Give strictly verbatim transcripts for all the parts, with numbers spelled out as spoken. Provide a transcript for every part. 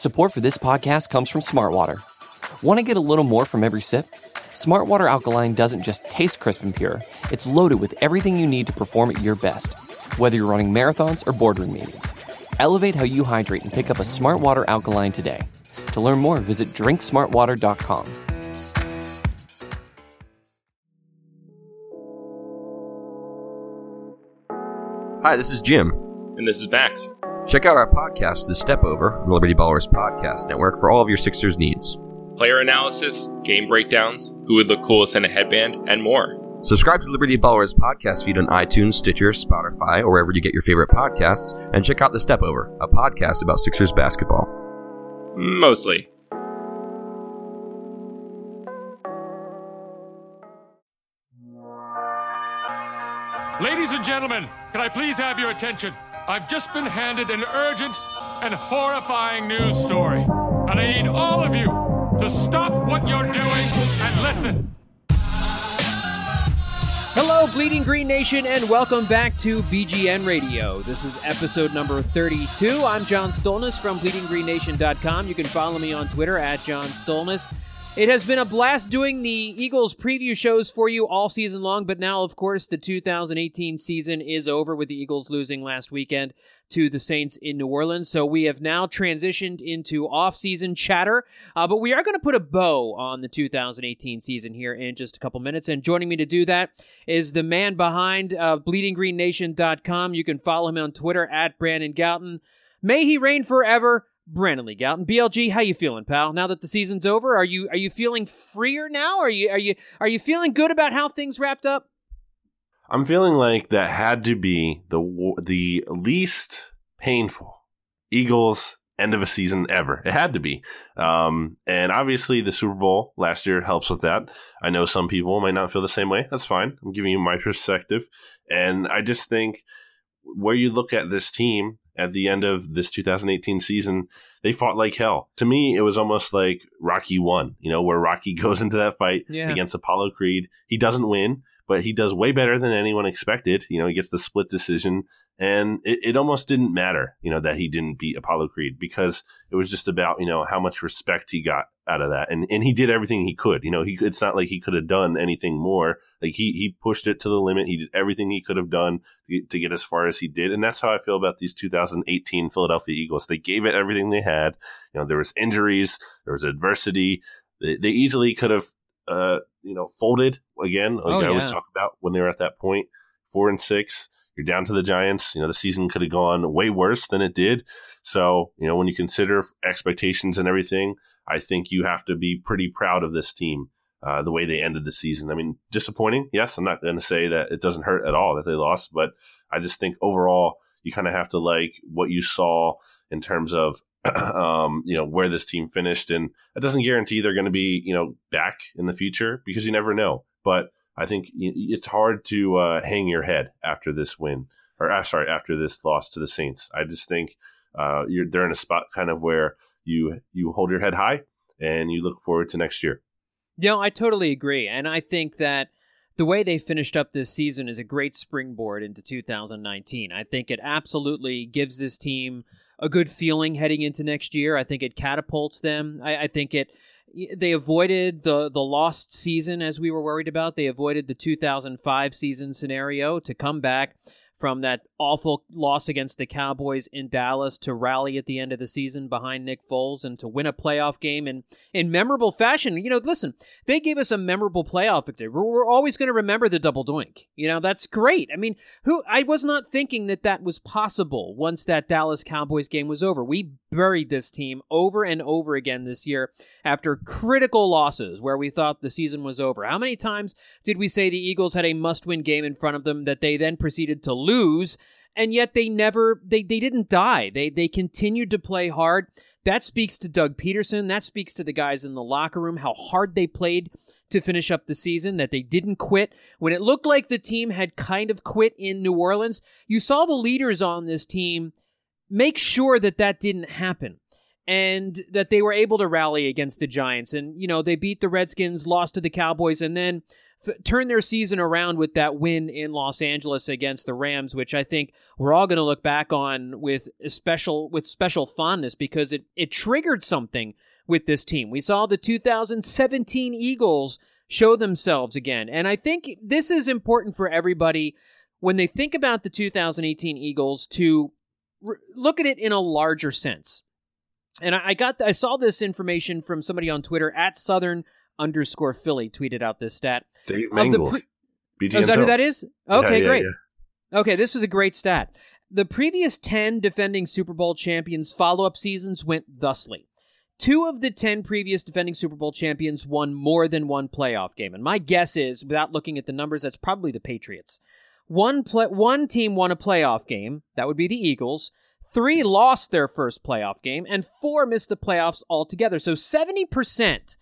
Support for this podcast comes from Smartwater. Want to get a little more from every sip? Smartwater Alkaline doesn't just taste crisp and pure, it's loaded with everything you need to perform at your best, whether you're running marathons or boardroom meetings. Elevate how you hydrate and pick up a Smartwater Alkaline today. To learn more, visit drink smartwater dot com. Hi, this is Jim. And this is Max. Check out our podcast, The Step Over, the Liberty Ballers Podcast Network, for all of your Sixers needs. Player analysis, game breakdowns, who would look coolest in a headband, and more. Subscribe to Liberty Ballers podcast feed on iTunes, Stitcher, Spotify, or wherever you get your favorite podcasts, and check out The Step Over, a podcast about Sixers basketball. Mostly. Ladies and gentlemen, can I please have your attention? I've just been handed an urgent and horrifying news story, and I need all of you to stop what you're doing and listen. Hello, Bleeding Green Nation, and welcome back to B G N Radio. This is episode number thirty-two. I'm John Stolnis from bleeding green nation dot com. You can follow me on Twitter at John Stolnis. It has been a blast doing the Eagles preview shows for you all season long, but now, of course, the two thousand eighteen season is over with the Eagles losing last weekend to the Saints in New Orleans. So we have now transitioned into off-season chatter, uh, but we are going to put a bow on the two thousand eighteen season here in just a couple minutes. And joining me to do that is the man behind uh, bleeding green nation dot com. You can follow him on Twitter at Brandon Galton. May he reign forever. Brandon Lee Galton. B L G, how you feeling, pal? Now that the season's over, are you are you feeling freer now? Are you are you are you feeling good about how things wrapped up? I'm feeling like that had to be the the least painful Eagles end of a season ever. It had to be. Um, and obviously the Super Bowl last year helps with that. I know some people might not feel the same way. That's fine. I'm giving you my perspective. And I just think where you look at this team at the end of this two thousand eighteen season, they fought like hell. To me, it was almost like Rocky one, you know, where Rocky goes into that fight yeah. against Apollo Creed. He doesn't win, but he does way better than anyone expected. You know, he gets the split decision, and it, it almost didn't matter, you know, that he didn't beat Apollo Creed, because it was just about, you know, how much respect he got out of that. And and he did everything he could. You know, he it's not like he could have done anything more. Like he he pushed it to the limit. He did everything he could have done to get, to get as far as he did. And that's how I feel about these two thousand eighteen Philadelphia Eagles. They gave it everything they had. You know, there was injuries, there was adversity. They, they easily could have, uh, you know, folded again. Like oh, I yeah. always talk about when they were at that point, four and six. You're down to the Giants. You know, the season could have gone way worse than it did. So, you know, when you consider expectations and everything, I think you have to be pretty proud of this team, uh, the way they ended the season. I mean, disappointing. Yes, I'm not going to say that it doesn't hurt at all that they lost, but I just think overall you kind of have to like what you saw in terms of, um, you know, where this team finished. And it doesn't guarantee they're going to be, you know, back in the future, because you never know. But I think it's hard to uh, hang your head after this win, or uh, sorry, after this loss to the Saints. I just think uh, you're they're in a spot kind of where you you hold your head high and you look forward to next year. No, I totally agree, and I think that the way they finished up this season is a great springboard into two thousand nineteen. I think it absolutely gives this team a good feeling heading into next year. I think it catapults them. I, I think it. They avoided the, the lost season, as we were worried about. They avoided the two thousand five season scenario to come back from that awful loss against the Cowboys in Dallas to rally at the end of the season behind Nick Foles and to win a playoff game in, in memorable fashion. You know, listen, they gave us a memorable playoff victory. We're, we're always going to remember the double doink. You know, that's great. I mean, who I was not thinking that that was possible once that Dallas Cowboys game was over. We buried this team over and over again this year after critical losses where we thought the season was over. How many times did we say the Eagles had a must-win game in front of them that they then proceeded to lose, and yet they never, they, they didn't die. They, they continued to play hard. That speaks to Doug Peterson. That speaks to the guys in the locker room, how hard they played to finish up the season, that they didn't quit. When it looked like the team had kind of quit in New Orleans, you saw the leaders on this team make sure that that didn't happen and that they were able to rally against the Giants. And, you know, they beat the Redskins, lost to the Cowboys, and then f- turn their season around with that win in Los Angeles against the Rams, which I think we're all going to look back on with special with special fondness because it, it triggered something with this team. We saw the two thousand seventeen Eagles show themselves again, and I think this is important for everybody when they think about the two thousand eighteen Eagles to r- look at it in a larger sense. And I got I saw this information from somebody on Twitter at Southern underscore Philly tweeted out this stat. Dave Mangles. Pre- oh, is that who that is? Okay, yeah, yeah, great. Yeah. Okay, this is a great stat. The previous ten defending Super Bowl champions' follow-up seasons went thusly. Two of the ten previous defending Super Bowl champions won more than one playoff game. And my guess is, without looking at the numbers, that's probably the Patriots. One play- one team won a playoff game. That would be the Eagles. Three lost their first playoff game, and four missed the playoffs altogether. So seventy percent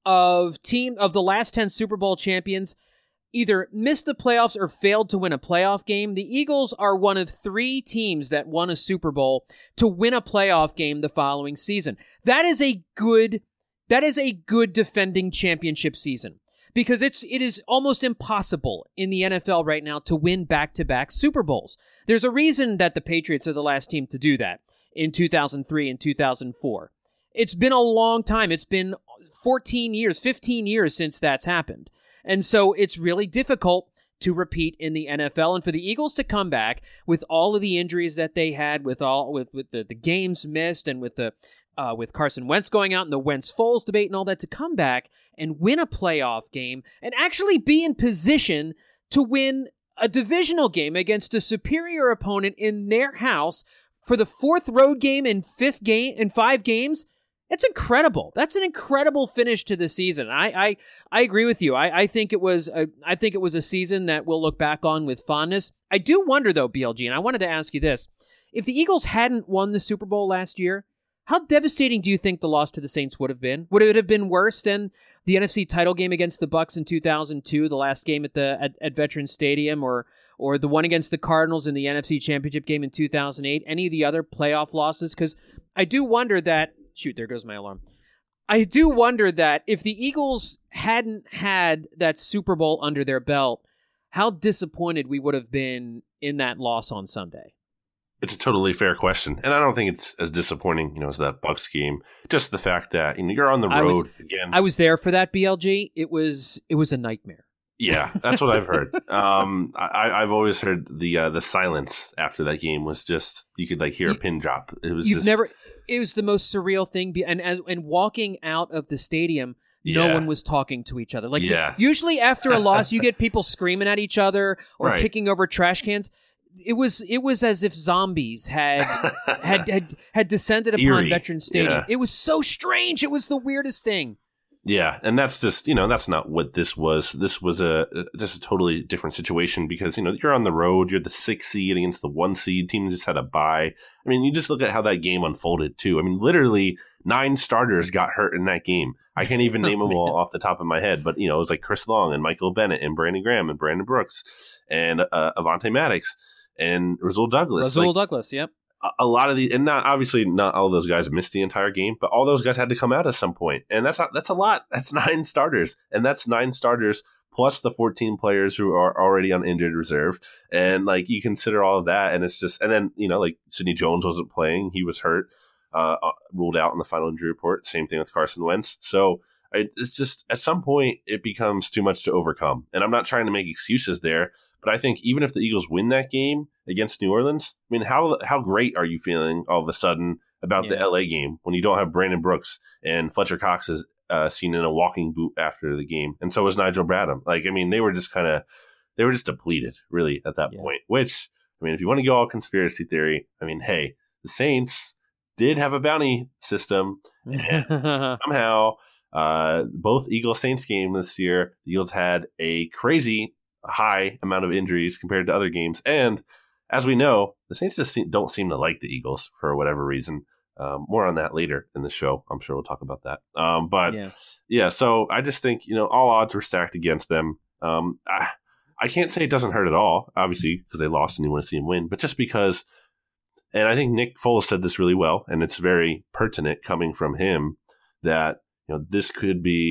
of team of the last ten Super Bowl champions either missed the playoffs or failed to win a playoff game. The Eagles are one of three teams that won a Super Bowl to win a playoff game the following season. That is a good that is a good defending championship season because it's it is almost impossible in the N F L right now to win back-to-back Super Bowls. There's a reason that the Patriots are the last team to do that in two thousand three and two thousand four. It's been a long time. It's been fourteen years, fifteen years since that's happened. And so it's really difficult to repeat in the N F L. And for the Eagles to come back with all of the injuries that they had, with all with, with the, the games missed, and with the uh, with Carson Wentz going out and the Wentz-Foles debate and all that, to come back and win a playoff game and actually be in position to win a divisional game against a superior opponent in their house for the fourth road game in fifth game in five games. It's incredible. That's an incredible finish to the season. I I, I agree with you. I, I think it was a I think it was a season that we'll look back on with fondness. I do wonder though, B L G, and I wanted to ask you this: if the Eagles hadn't won the Super Bowl last year, how devastating do you think the loss to the Saints would have been? Would it have been worse than the N F C title game against the Bucs in two thousand two, the last game at the at, at Veterans Stadium, or or the one against the Cardinals in the N F C Championship game in two thousand eight? Any of the other playoff losses? Because I do wonder that. Shoot, there goes my alarm. I do wonder that if the Eagles hadn't had that Super Bowl under their belt, how disappointed we would have been in that loss on Sunday. It's a totally fair question, and I don't think it's as disappointing, you know, as that Bucs game. Just the fact that, you know, you're on the road I was, again. I was there for that, B L G. It was it was a nightmare. Yeah, that's what I've heard. um, I, I've always heard the uh, the silence after that game was just, you could like hear you, a pin drop. It was you've just, never. It was the most surreal thing, and as and walking out of the stadium, no yeah. one was talking to each other. Like yeah. usually after a loss, you get people screaming at each other or right. kicking over trash cans. It was it was as if zombies had had, had had descended upon Eerie. Veterans Stadium. Yeah. It was so strange. It was the weirdest thing. Yeah, and that's just, you know, that's not what this was. This was a just a totally different situation because, you know, you're on the road, you're the sixth seed against the one seed. Team just had a bye. I mean, you just look at how that game unfolded too. I mean, literally nine starters got hurt in that game. I can't even name them all off the top of my head, but, you know, it was like Chris Long and Michael Bennett and Brandon Graham and Brandon Brooks and uh, Avonte Maddox and Rasul Douglas. Rasul like, Douglas, yep. A lot of the, and not obviously not all those guys missed the entire game, but all those guys had to come out at some point, and that's not, that's a lot. That's nine starters, and that's nine starters plus the fourteen players who are already on injured reserve, and like you consider all of that, and it's just, and then you know like Sidney Jones wasn't playing, he was hurt, uh, ruled out in the final injury report. Same thing with Carson Wentz. So I, it's just at some point it becomes too much to overcome, and I'm not trying to make excuses there. But I think even if the Eagles win that game against New Orleans, I mean, how how great are you feeling all of a sudden about yeah. the L A game when you don't have Brandon Brooks and Fletcher Cox is uh, seen in a walking boot after the game, and so was Nigel Bradham. Like, I mean, they were just kind of they were just depleted really at that yeah. point. Which, I mean, if you want to go all conspiracy theory, I mean, hey, the Saints did have a bounty system, and somehow uh, both Eagles Saints game this year, the Eagles had a crazy high amount of injuries compared to other games, and as we know, the Saints just seem, don't seem to like the Eagles for whatever reason. Um, more on that later in the show. I'm sure we'll talk about that. Um, but yeah. yeah, so I just think, you know, all odds were stacked against them. Um, I, I can't say it doesn't hurt at all, obviously, because they lost and you want to see them win, but just because, and I think Nick Foles said this really well, and it's very pertinent coming from him, that, you know, this could be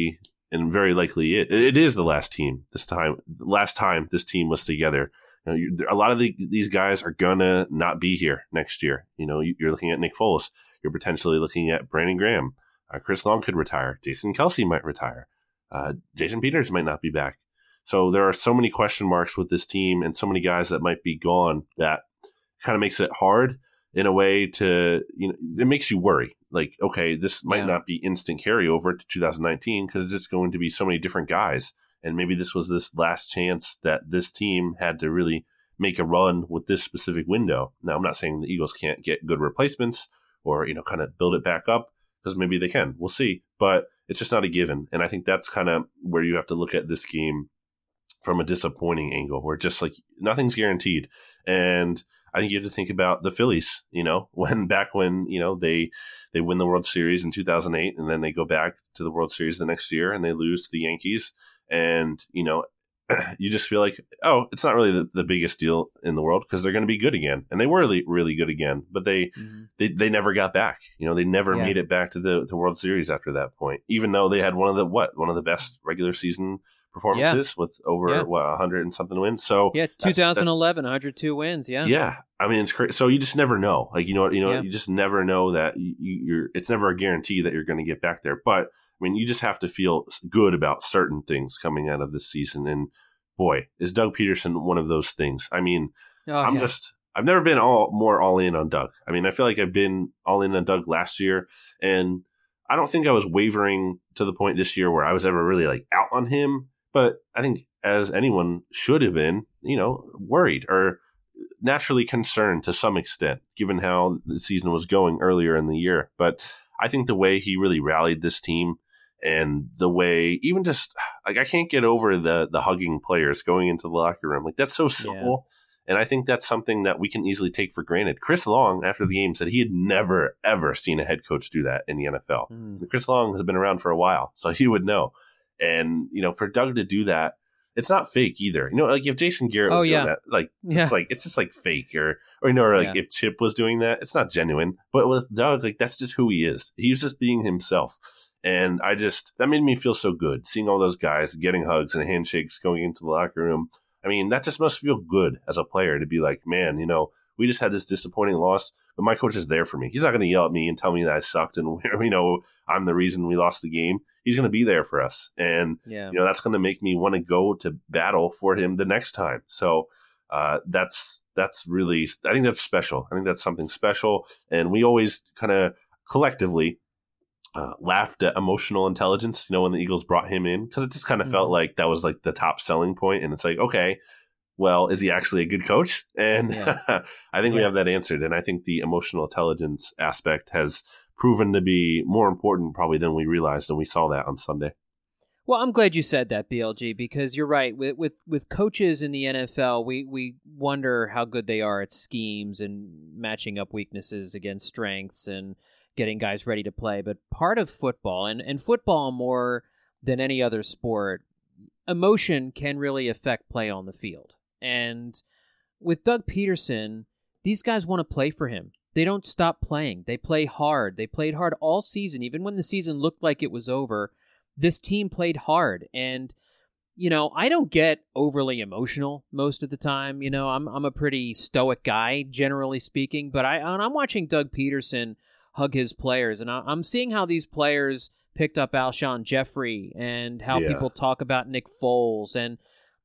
and very likely it, it is the last team this time. Last time this team was together. You know, you, a lot of the, these guys are gonna not be here next year. You know, you're looking at Nick Foles. You're potentially looking at Brandon Graham. Uh, Chris Long could retire. Jason Kelce might retire. Uh, Jason Peters might not be back. So there are so many question marks with this team and so many guys that might be gone that kind of makes it hard in a way to, you know, it makes you worry. Like, okay, this might Yeah. not be instant carryover to two thousand nineteen because it's going to be so many different guys. And maybe this was this last chance that this team had to really make a run with this specific window. Now, I'm not saying the Eagles can't get good replacements or, you know, kind of build it back up, because maybe they can. We'll see. But it's just not a given. And I think that's kind of where you have to look at this game from a disappointing angle, where just like nothing's guaranteed. And I think you have to think about the Phillies, you know, when back when, you know, they they win the World Series in two thousand eight, and then they go back to the World Series the next year and they lose to the Yankees. And, you know, you just feel like, oh, it's not really the, the biggest deal in the world because they're going to be good again. And they were really, really good again, but they, mm-hmm. they they never got back. You know, they never yeah. made it back to the, the World Series after that point, even though they had one of the, what, one of the best regular season performances yeah. with over, yeah. what, one hundred and something wins. So yeah, twenty eleven, one hundred two wins. Yeah. Yeah. I mean, it's crazy. So you just never know. Like, you know, you know, yeah. you just never know that you, you're, it's never a guarantee that you're going to get back there. But I mean, you just have to feel good about certain things coming out of this season. And boy, is Doug Peterson one of those things. I mean, oh, I'm yeah. just, I've never been all more all in on Doug. I mean, I feel like I've been all in on Doug last year, and I don't think I was wavering to the point this year where I was ever really like out on him. But I think as anyone should have been, you know, worried or naturally concerned to some extent, given how the season was going earlier in the year. But I think the way he really rallied this team, and the way, even just like, I can't get over the the hugging players going into the locker room. Like, that's so simple. Yeah. And I think that's something that we can easily take for granted. Chris Long, after the game, said he had never, ever seen a head coach do that in the N F L. Mm. Chris Long has been around for a while, so he would know. And, you know, for Doug to do that, it's not fake either. You know, like if Jason Garrett was oh, doing yeah. that, like, yeah. it's like, it's just like fake, or, or, you know, or like yeah. if Chip was doing that, it's not genuine. But with Doug, like, that's just who he is. He's just being himself. And I just, that made me feel so good, seeing all those guys getting hugs and handshakes going into the locker room. I mean, that just must feel good as a player to be like, man, you know, we just had this disappointing loss, but my coach is there for me. He's not going to yell at me and tell me that I sucked and, you know, I'm the reason we lost the game. He's going to be there for us. And, yeah. you know, that's going to make me want to go to battle for him the next time. So uh, that's, that's really, I think that's special. I think that's something special. And we always kind of collectively Uh, laughed at emotional intelligence, you know, when the Eagles brought him in, because it just kind of mm-hmm. felt like that was like the top selling point. And it's like, okay, well, is he actually a good coach? And yeah. I think yeah. we have that answered. And I think the emotional intelligence aspect has proven to be more important probably than we realized. And we saw that on Sunday. Well, I'm glad you said that, B L G, because you're right. With with, with coaches in the N F L, we, we wonder how good they are at schemes and matching up weaknesses against strengths and getting guys ready to play. But part of football, and, and football more than any other sport, emotion can really affect play on the field. And with Doug Peterson, these guys want to play for him. They don't stop playing. They play hard. They played hard all season. Even when the season looked like it was over, this team played hard. And, you know, I don't get overly emotional most of the time. You know, I'm I'm a pretty stoic guy, generally speaking. But I, when I'm watching Doug Peterson hug his players, and I'm seeing how these players picked up Alshon Jeffrey, and how yeah. people talk about Nick Foles, and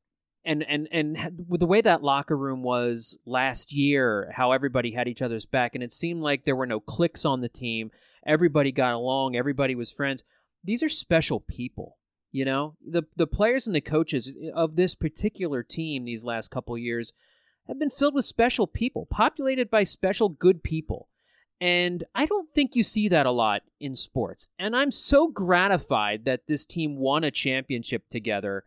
and and and with the way that locker room was last year, how everybody had each other's back, and it seemed like there were no cliques on the team. Everybody got along. Everybody was friends. These are special people, you know. The the players and the coaches of this particular team these last couple of years have been filled with special people, populated by special good people. And I don't think you see that a lot in sports. And I'm so gratified that this team won a championship together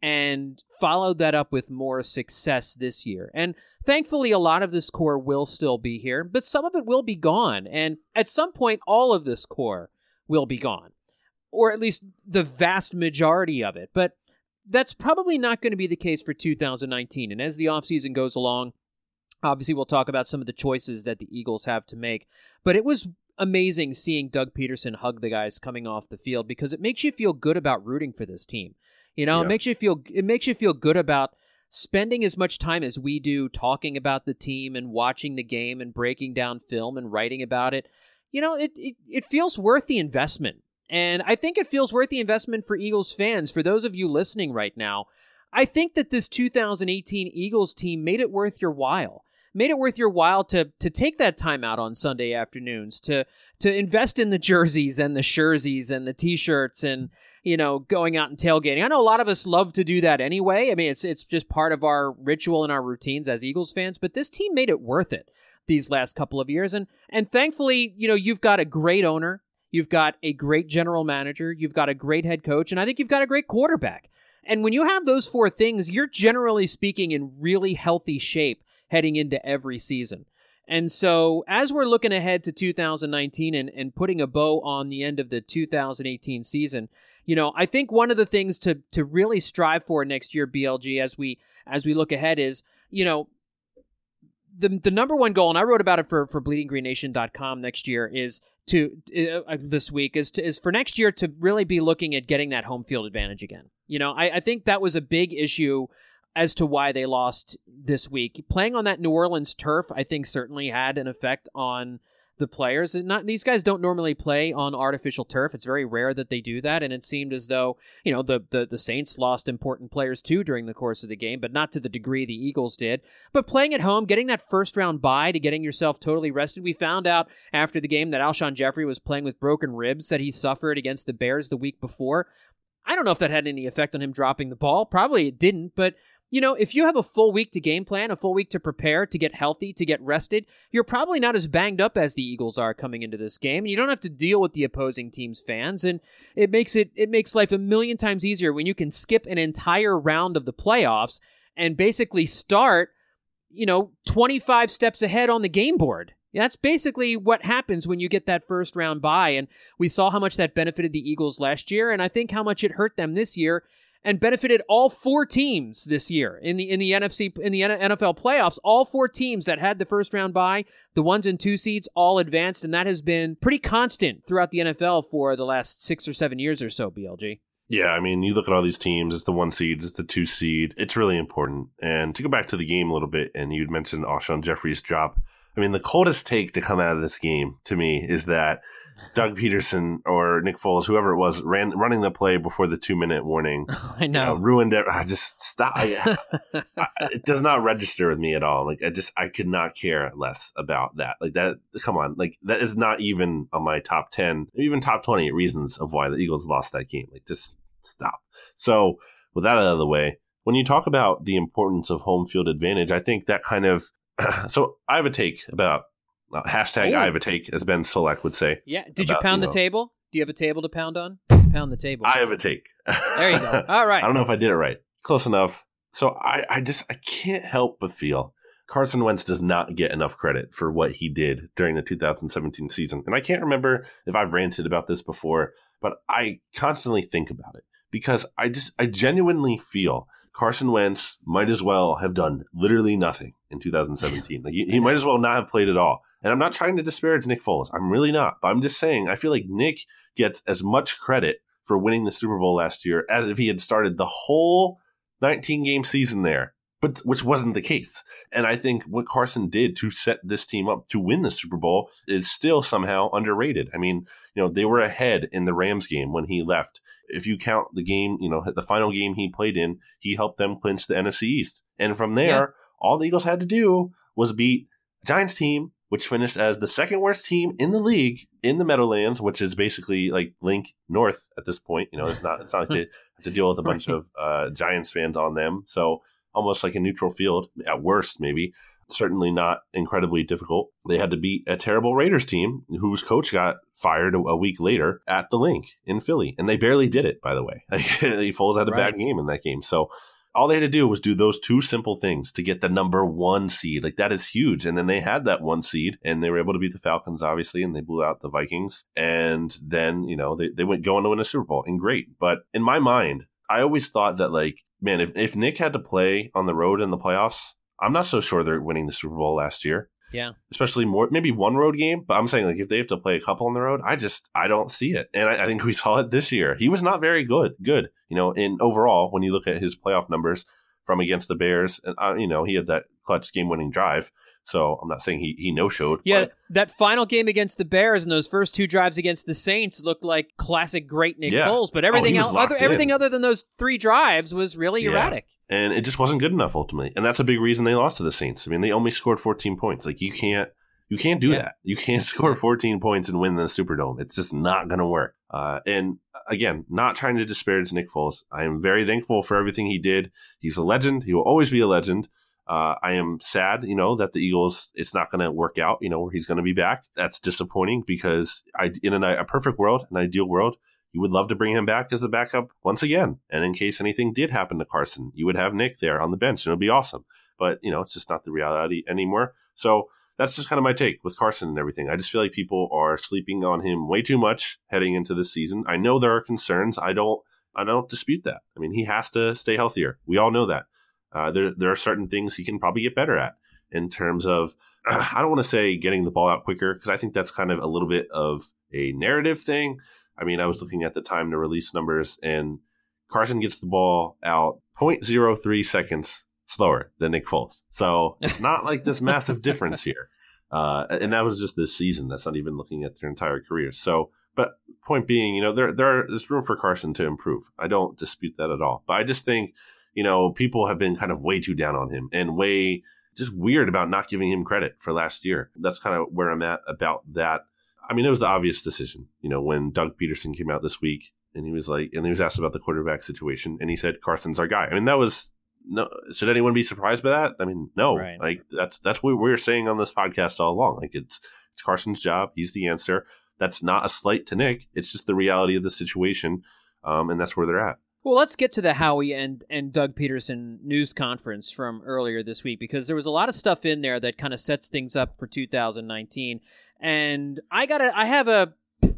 and followed that up with more success this year. And thankfully, a lot of this core will still be here, but some of it will be gone. And at some point, all of this core will be gone, or at least the vast majority of it. But that's probably not going to be the case for two thousand nineteen. And as the offseason goes along, obviously, we'll talk about some of the choices that the Eagles have to make. But it was amazing seeing Doug Peterson hug the guys coming off the field because it makes you feel good about rooting for this team. You know, Yeah. it makes you feel it makes you feel good about spending as much time as we do talking about the team and watching the game and breaking down film and writing about it. You know, it it, it feels worth the investment. And I think it feels worth the investment for Eagles fans. For those of you listening right now, I think that this two thousand eighteen Eagles team made it worth your while. Made it worth your while to to take that time out on Sunday afternoons, to to invest in the jerseys and the shirzies and the T-shirts and, you know, going out and tailgating. I know a lot of us love to do that anyway. I mean, it's it's just part of our ritual and our routines as Eagles fans, but this team made it worth it these last couple of years. And and thankfully, you know, you've got a great owner. You've got a great general manager. You've got a great head coach. And I think you've got a great quarterback. And when you have those four things, you're generally speaking in really healthy shape heading into every season. And so as we're looking ahead to two thousand nineteen and, and putting a bow on the end of the two thousand eighteen season, you know, I think one of the things to to really strive for next year, B L G, as we as we look ahead is, you know, the the number one goal, and I wrote about it for, for bleeding green nation dot com next year, is to uh, this week is to, is for next year to really be looking at getting that home field advantage again. You know, I, I think that was a big issue as to why they lost this week. Playing on that New Orleans turf, I think, certainly had an effect on the players. And not these guys don't normally play on artificial turf. It's very rare that they do that, and it seemed as though, you know, the, the the Saints lost important players too during the course of the game, but not to the degree the Eagles did. But playing at home, getting that first round bye to getting yourself totally rested. We found out after the game that Alshon Jeffrey was playing with broken ribs that he suffered against the Bears the week before. I don't know if that had any effect on him dropping the ball. Probably it didn't, but you know, if you have a full week to game plan, a full week to prepare, to get healthy, to get rested, you're probably not as banged up as the Eagles are coming into this game. And you don't have to deal with the opposing team's fans. And it makes it it makes life a million times easier when you can skip an entire round of the playoffs and basically start, you know, twenty-five steps ahead on the game board. That's basically what happens when you get that first round bye. And we saw how much that benefited the Eagles last year, and I think how much it hurt them this year. And benefited all four teams this year in the in the N F C in the N F L playoffs. All four teams that had the first round bye, the ones and two seeds, all advanced, and that has been pretty constant throughout the N F L for the last six or seven years or so. B L G. Yeah, I mean, you look at all these teams. It's the one seed, it's the two seed. It's really important. And to go back to the game a little bit, and you'd mentioned Alshon Jeffrey's drop. I mean, the coldest take to come out of this game to me is that Doug Peterson or Nick Foles, whoever it was, ran running the play before the two minute warning. I know, uh, ruined it. I just stop. I, I, it does not register with me at all. Like I just, I could not care less about that. Like that. Come on, like that is not even on my top ten, even top twenty reasons of why the Eagles lost that game. Like just stop. So with that out of the way, when you talk about the importance of home field advantage, I think that kind of. So I have a take about uh, hashtag Ooh. I have a take, as Ben Solak would say. Yeah. Did about, you pound you know, the table? Do you have a table to pound on? Pound the table. I have a take. There you go. All right. I don't know if I did it right. Close enough. So I, I just I can't help but feel Carson Wentz does not get enough credit for what he did during the two thousand seventeen season. And I can't remember if I've ranted about this before, but I constantly think about it because I just I genuinely feel Carson Wentz might as well have done literally nothing in two thousand seventeen. Like he, he might as well not have played at all. And I'm not trying to disparage Nick Foles. I'm really not. But I'm just saying I feel like Nick gets as much credit for winning the Super Bowl last year as if he had started the whole nineteen game season there, but which wasn't the case. And I think what Carson did to set this team up to win the Super Bowl is still somehow underrated. I mean, you know, they were ahead in the Rams game when he left. If you count the game, you know, the final game he played in, he helped them clinch the N F C East. And from there, yeah. all the Eagles had to do was beat a Giants team, which finished as the second worst team in the league in the Meadowlands, which is basically like Link North at this point. You know, it's not it's not like they have to deal with a bunch of uh, Giants fans on them. So almost like a neutral field at worst, maybe. Certainly not incredibly difficult. They had to beat a terrible Raiders team whose coach got fired a, a week later at the Link in Philly. And they barely did it, by the way. Foles had a right. bad game in that game. So all they had to do was do those two simple things to get the number one seed. Like that is huge. And then they had that one seed and they were able to beat the Falcons, obviously, and they blew out the Vikings. And then, you know, they, they went going to win a Super Bowl and great. But in my mind, I always thought that like, man, if, if Nick had to play on the road in the playoffs, I'm not so sure they're winning the Super Bowl last year Yeah. Especially more, maybe one road game. But I'm saying, like, if they have to play a couple on the road, I just, I don't see it. And I, I think we saw it this year. He was not very good, good, you know, in overall, when you look at his playoff numbers from against the Bears, and, uh, you know, he had that clutch game winning drive. So I'm not saying he, he no-showed. Yeah, but that final game against the Bears and those first two drives against the Saints looked like classic great Nick yeah. Foles, but everything oh, else, other, everything other than those three drives was really yeah. erratic. And it just wasn't good enough ultimately. And that's a big reason they lost to the Saints. I mean, they only scored fourteen points. Like, you can't you can't do yeah. that. You can't score fourteen points and win the Superdome. It's just not going to work. Uh, and again, not trying to disparage Nick Foles. I am very thankful for everything he did. He's a legend. He will always be a legend. Uh, I am sad, you know, that the Eagles, it's not going to work out, you know, where he's going to be back. That's disappointing because I, in a, a perfect world, an ideal world, you would love to bring him back as the backup once again. And in case anything did happen to Carson, you would have Nick there on the bench and it would be awesome. But, you know, it's just not the reality anymore. So that's just kind of my take with Carson and everything. I just feel like people are sleeping on him way too much heading into this season. I know there are concerns. I don't, I don't dispute that. I mean, he has to stay healthier. We all know that. Uh, there, there are certain things he can probably get better at in terms of, uh, I don't want to say getting the ball out quicker, because I think that's kind of a little bit of a narrative thing. I mean, I was looking at the time to release numbers, and Carson gets the ball out zero point zero three seconds slower than Nick Foles. So it's not like this massive difference here. Uh, and that was just this season. That's not even looking at their entire career. So, but point being, you know, there, there there's room for Carson to improve. I don't dispute that at all. But I just think, you know, people have been kind of way too down on him and way just weird about not giving him credit for last year. That's kind of where I'm at about that. I mean, it was the obvious decision, you know, when Doug Peterson came out this week and he was like, and he was asked about the quarterback situation and he said, Carson's our guy. I mean, that was, no, should anyone be surprised by that? I mean, no, right. like that's, that's what we were saying on this podcast all along. Like it's, it's Carson's job. He's the answer. That's not a slight to Nick. It's just the reality of the situation. Um, and that's where they're at. Well, let's get to the Howie and, and Doug Peterson news conference from earlier this week, because there was a lot of stuff in there that kind of sets things up for two thousand nineteen. And I gotta, I have a,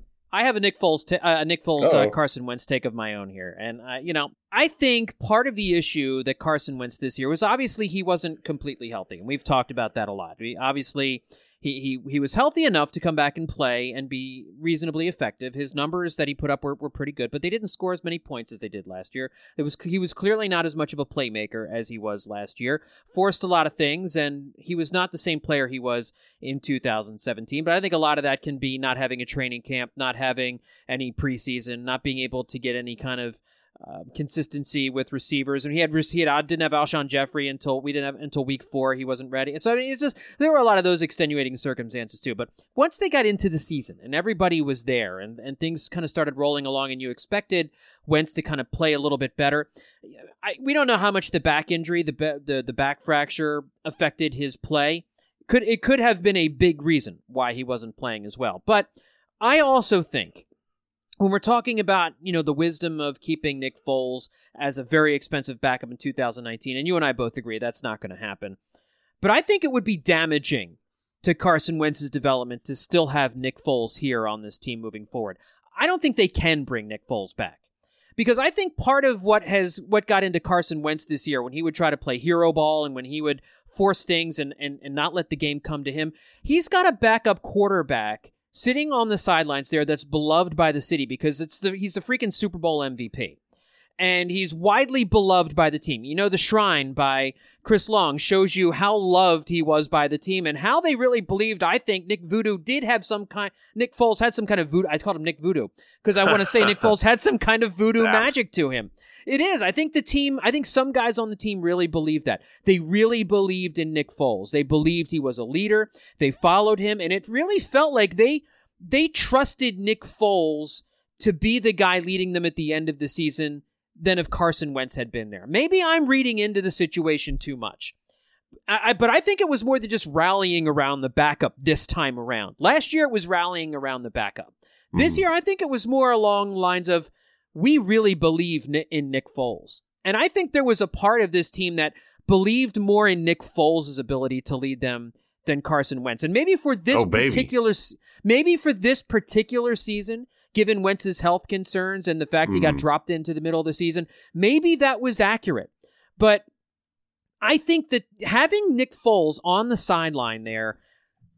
I have a Nick Foles, ta- uh, Nick Foles, uh, Carson Wentz take of my own here. And, uh, you know, I think part of the issue that Carson Wentz this year was obviously he wasn't completely healthy. And we've talked about that a lot. We, obviously, He, he he was healthy enough to come back and play and be reasonably effective. His numbers that he put up were, were pretty good, but they didn't score as many points as they did last year. It was he was clearly not as much of a playmaker as he was last year. Forced a lot of things, and he was not the same player he was in two thousand seventeen. But I think a lot of that can be not having a training camp, not having any preseason, not being able to get any kind of Uh, consistency with receivers, and he had he had I didn't have Alshon Jeffrey until we didn't have until week four. He wasn't ready, so I mean, it's just there were a lot of those extenuating circumstances too. But once they got into the season and everybody was there, and, and things kind of started rolling along, and you expected Wentz to kind of play a little bit better. I, we don't know how much the back injury, the the the back fracture affected his play. Could it could have been a big reason why he wasn't playing as well. But I also think, when we're talking about, you know, the wisdom of keeping Nick Foles as a very expensive backup in two thousand nineteen, and you and I both agree that's not going to happen, but I think it would be damaging to Carson Wentz's development to still have Nick Foles here on this team moving forward. I don't think they can bring Nick Foles back, because I think part of what has what got into Carson Wentz this year, when he would try to play hero ball and when he would force things and, and, and not let the game come to him, he's got a backup quarterback sitting on the sidelines there that's beloved by the city, because it's the he's the freaking Super Bowl M V P. And he's widely beloved by the team. You know, The Shrine by Chris Long shows you how loved he was by the team and how they really believed, I think, Nick Voodoo did have some kind... Nick Foles had some kind of voodoo... I called him Nick Voodoo because I want to say Nick Foles had some kind of voodoo magic to him. It is. I think the team... I think some guys on the team really believed that. They really believed in Nick Foles. They believed he was a leader. They followed him, and it really felt like they they trusted Nick Foles to be the guy leading them at the end of the season than if Carson Wentz had been there. Maybe I'm reading into the situation too much. I, I, but I think it was more than just rallying around the backup this time around. Last year, it was rallying around the backup. Mm. This year, I think it was more along lines of, we really believe in Nick Foles. And I think there was a part of this team that believed more in Nick Foles' ability to lead them than Carson Wentz. And maybe for this oh, particular, maybe for this particular season, given Wentz's health concerns and the fact mm. he got dropped into the middle of the season, maybe that was accurate. But I think that having Nick Foles on the sideline there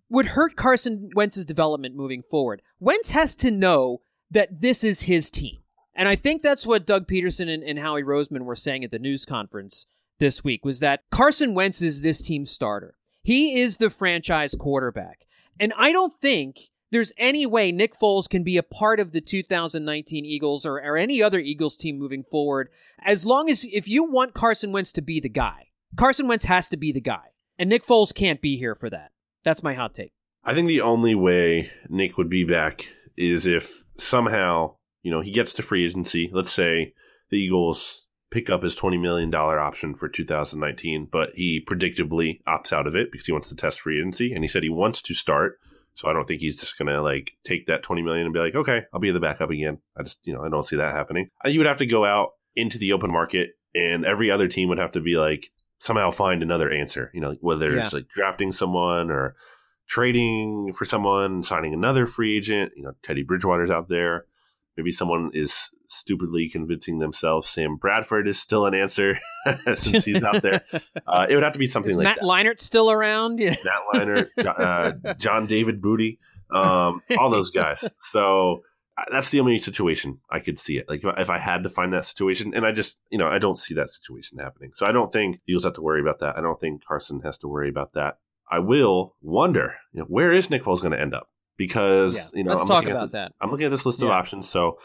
would hurt Carson Wentz's development moving forward. Wentz has to know that this is his team. And I think that's what Doug Peterson and, and Howie Roseman were saying at the news conference this week, was that Carson Wentz is this team's starter. He is the franchise quarterback. And I don't think there's any way Nick Foles can be a part of the two thousand nineteen Eagles or, or any other Eagles team moving forward, as long as, if you want Carson Wentz to be the guy, Carson Wentz has to be the guy. And Nick Foles can't be here for that. That's my hot take. I think the only way Nick would be back is if somehow, you know, he gets to free agency. Let's say the Eagles pick up his twenty million dollars option for two thousand nineteen, but he predictably opts out of it because he wants to test free agency. And he said he wants to start. So I don't think he's just going to like take that twenty million dollars and be like, okay, I'll be the backup again. I just, you know, I don't see that happening. You would have to go out into the open market, and every other team would have to be like, somehow find another answer, you know, whether it's yeah. like drafting someone or trading for someone, signing another free agent. You know, Teddy Bridgewater's out there. Maybe someone is stupidly convincing themselves Sam Bradford is still an answer since he's out there. Uh, it would have to be something is like Matt that. Matt Leinart still around? Yeah. Matt Leinart, uh, John David Booty, um, all those guys. So that's the only situation I could see it. Like if I had to find that situation, and I just, you know, I don't see that situation happening. So I don't think the Eagles have to worry about that. I don't think Carson has to worry about that. I will wonder, you know, where is Nick Foles going to end up? Because, yeah, you know, let's I'm talk looking, about at the, that. I'm looking at this list yeah. of options. So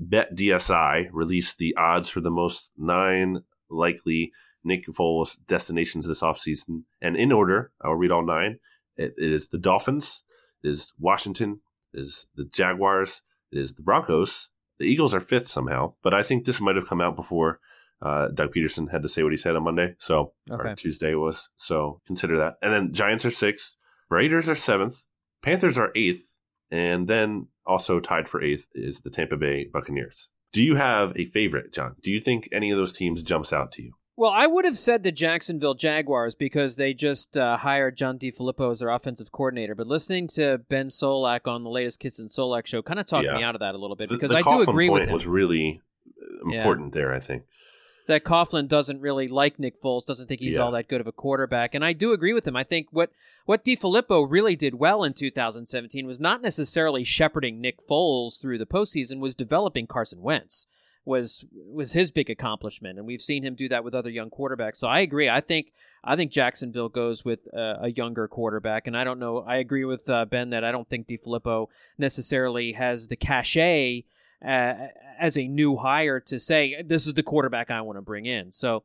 BetDSI released the odds for the most nine likely Nick Foles destinations this offseason. And in order, I'll read all nine. It, it is the Dolphins, it is Washington, it is the Jaguars, it is the Broncos. The Eagles are fifth somehow, but I think this might have come out before uh, Doug Peterson had to say what he said on Monday. So, okay. or Tuesday was. So consider that. And then Giants are sixth, Raiders are seventh, Panthers are eighth, and then also tied for eighth is the Tampa Bay Buccaneers. Do you have a favorite, John? Do you think any of those teams jumps out to you? Well, I would have said the Jacksonville Jaguars because they just uh, hired John DeFilippo as their offensive coordinator. But listening to Ben Solak on the latest Kids and Solak show kind of talked yeah. me out of that a little bit the, because the I Coughlin do agree point with him. Was really important yeah. there, I think. That Coughlin doesn't really like Nick Foles, doesn't think he's yeah. all that good of a quarterback. And I do agree with him. I think what, what DeFilippo really did well in two thousand seventeen was not necessarily shepherding Nick Foles through the postseason, was developing Carson Wentz. was was his big accomplishment, and we've seen him do that with other young quarterbacks. So I agree. I think I think Jacksonville goes with uh, a younger quarterback, and I don't know. I agree with uh, Ben that I don't think DeFilippo necessarily has the cachet uh, as a new hire to say this is the quarterback I want to bring in. So,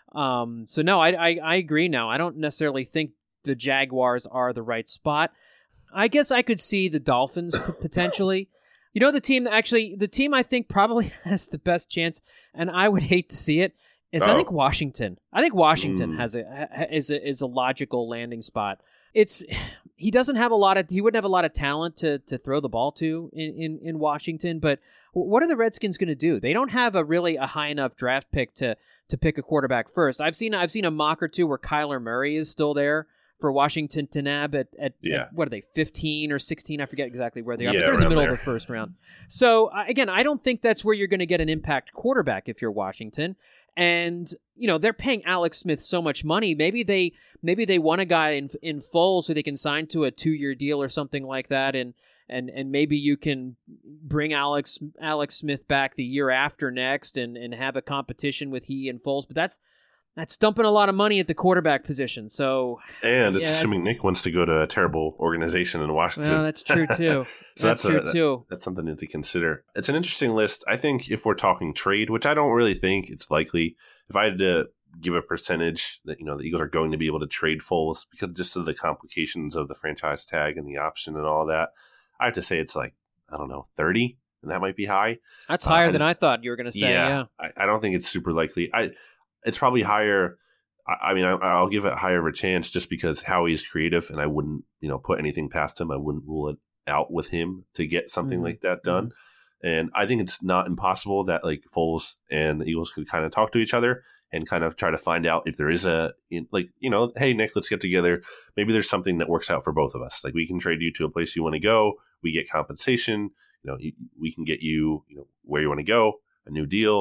um, so no, I, I I agree. Now I don't necessarily think the Jaguars are the right spot. I guess I could see the Dolphins potentially. You know, the team that actually, the team I think probably has the best chance, and I would hate to see it, is oh. I think Washington. I think Washington mm. has a is a is a logical landing spot. It's he doesn't have a lot of he wouldn't have a lot of talent to to throw the ball to in in, in Washington, but what are the Redskins going to do? They don't have a really a high enough draft pick to to pick a quarterback first. I've seen I've seen a mock or two where Kyler Murray is still there for Washington to nab at, at, yeah. at what are they, fifteen or sixteen? I forget exactly where they are, yeah, but they're in the middle there. of the first round. So, uh, again, I don't think that's where you're going to get an impact quarterback if you're Washington. And, you know, they're paying Alex Smith so much money. Maybe they maybe they want a guy in in full so they can sign to a two-year deal or something like that, and and and maybe you can bring Alex Alex Smith back the year after next and, and have a competition with he and Foles. But that's That's dumping a lot of money at the quarterback position. So, and it's yeah, assuming Nick wants to go to a terrible organization in Washington. Well, that's true too. so that's, that's true a, too. That's something to consider. It's an interesting list. I think if we're talking trade, which I don't really think it's likely, if I had to give a percentage that, you know, the Eagles are going to be able to trade Foles because just of the complications of the franchise tag and the option and all that, I have to say it's like, I don't know, thirty, and that might be high. That's higher uh, than I thought you were going to say. Yeah, yeah. I, I don't think it's super likely. I. It's probably higher. I, I mean, I, I'll give it higher of a chance just because Howie's creative, and I wouldn't, you know, put anything past him. I wouldn't rule it out with him to get something mm-hmm. like that done. Mm-hmm. And I think it's not impossible that like Foles and the Eagles could kind of talk to each other and kind of try to find out if there is a like, you know, hey Nick, let's get together. Maybe there's something that works out for both of us. Like we can trade you to a place you want to go. We get compensation. You know, we can get you, you know, where you want to go. A new deal.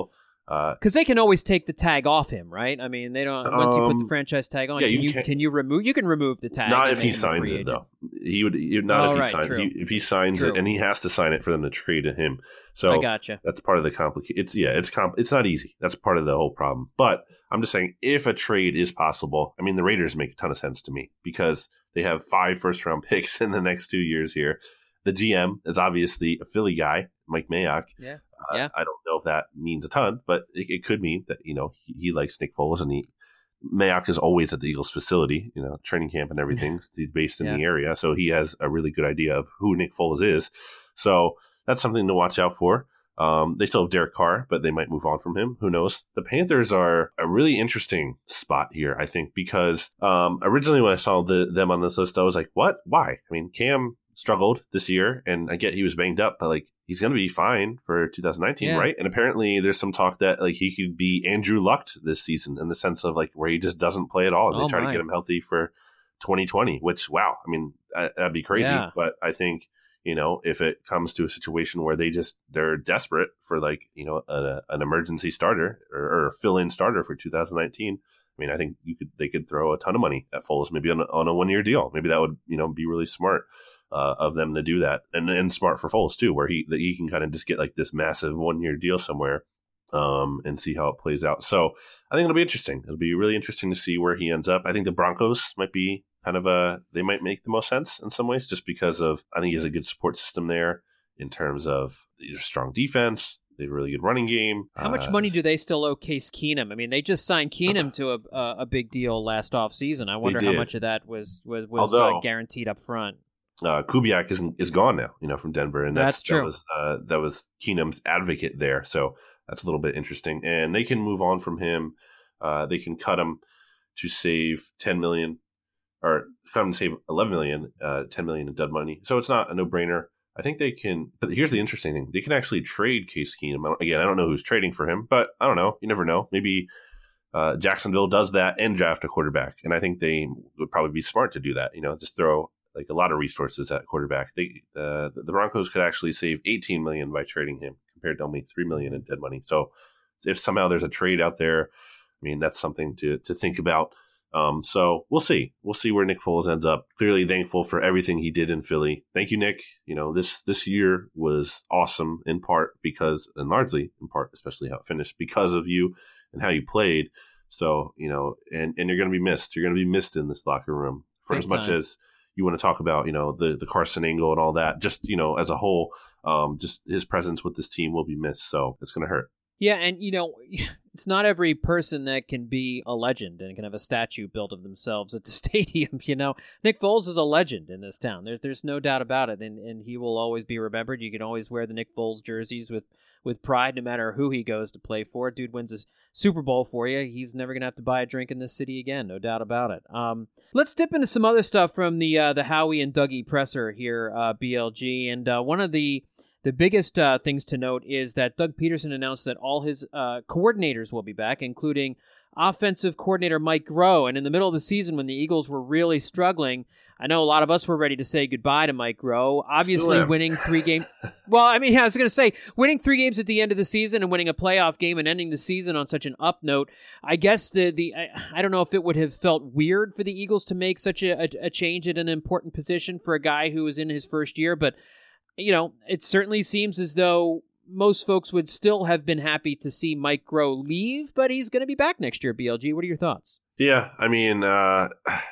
Because uh, they can always take the tag off him, right? I mean, they don't. Once um, you put the franchise tag on, yeah, can you you can, can you remove? You can remove the tag. Not if he signs it, though. He would he, not oh, if he right, signs true. it. If he signs true. it, and he has to sign it for them to trade him. So I gotcha. That's part of the complication. It's yeah, it's comp- It's not easy. That's part of the whole problem. But I'm just saying, if a trade is possible, I mean, the Raiders make a ton of sense to me because they have five first round picks in the next two years here. The G M is obviously a Philly guy, Mike Mayock. Yeah. Uh, yeah. I don't know if that means a ton, but it, it could mean that, you know, he, he likes Nick Foles, and he Mayock is always at the Eagles facility, you know, training camp and everything. He's based in yeah. the area, so he has a really good idea of who Nick Foles is. So that's something to watch out for. Um, they still have Derek Carr, but they might move on from him. Who knows? The Panthers are a really interesting spot here, I think, because um, originally when I saw the, them on this list, I was like, what? Why? I mean, Cam struggled this year, and I get he was banged up, but like he's going to be fine for two thousand nineteen, yeah. right? And apparently there's some talk that like he could be Andrew Lucked this season in the sense of like where he just doesn't play at all. And oh, they try my. to get him healthy for twenty twenty, which, wow, I mean, that'd be crazy. Yeah. But I think, you know, if it comes to a situation where they just, they're desperate for like, you know, a, an emergency starter or, or a fill-in starter for two thousand nineteen, I mean, I think you could, they could throw a ton of money at Foles, maybe on a, on a one-year deal. Maybe that would, you know, be really smart uh, of them to do that, and and smart for Foles too, where he that he can kind of just get like this massive one-year deal somewhere, um, and see how it plays out. So I think it'll be interesting. It'll be really interesting to see where he ends up. I think the Broncos might be kind of a they might make the most sense in some ways, just because of I think he has a good support system there in terms of strong defense. They have a really good running game. How much uh, money do they still owe Case Keenum? I mean, they just signed Keenum to a a, a big deal last offseason. I wonder how much of that was was, was Although, uh, guaranteed up front. Uh, Kubiak is is gone now, you know, from Denver, and that's, that's true. That was uh, that was Keenum's advocate there, so that's a little bit interesting. And they can move on from him. Uh, they can cut him to save ten million, or cut him to save eleven million, uh, ten million in dead money. So it's not a no brainer. I think they can, but here's the interesting thing. They can actually trade Case Keenum. Again, I don't know who's trading for him, but I don't know. You never know. Maybe uh, Jacksonville does that and draft a quarterback. And I think they would probably be smart to do that. You know, just throw like a lot of resources at quarterback. They, uh, the Broncos could actually save eighteen million dollars by trading him compared to only three million dollars in dead money. So if somehow there's a trade out there, I mean, that's something to, to think about. Um, so we'll see. We'll see where Nick Foles ends up. Clearly thankful for everything he did in Philly. Thank you, Nick. You know, this this year was awesome in part because, and largely in part, especially how it finished, because of you and how you played. So, you know, and, and you're going to be missed. You're going to be missed in this locker room for Big as much time. As you want to talk about, you know, the, the Carson angle and all that. Just, you know, as a whole, um, just his presence with this team will be missed. So it's going to hurt. Yeah, and, you know, it's not every person that can be a legend and can have a statue built of themselves at the stadium, you know. Nick Foles is a legend in this town. There's there's no doubt about it, and, and he will always be remembered. You can always wear the Nick Foles jerseys with, with pride no matter who he goes to play for. Dude wins a Super Bowl for you. He's never going to have to buy a drink in this city again, no doubt about it. Um, let's dip into some other stuff from the, uh, the Howie and Dougie presser here, uh, B L G, and uh, one of the... The biggest uh, things to note is that Doug Peterson announced that all his uh, coordinators will be back, including offensive coordinator Mike Groh. And in the middle of the season, when the Eagles were really struggling, I know a lot of us were ready to say goodbye to Mike Groh. Obviously, sure. winning three games. Well, I mean, yeah, I was going to say, winning three games at the end of the season and winning a playoff game and ending the season on such an up note. I guess the the I, I don't know if it would have felt weird for the Eagles to make such a, a, a change at an important position for a guy who was in his first year, but. You know, it certainly seems as though most folks would still have been happy to see Mike Groh leave, but he's going to be back next year, B L G. What are your thoughts? Yeah, I mean, uh,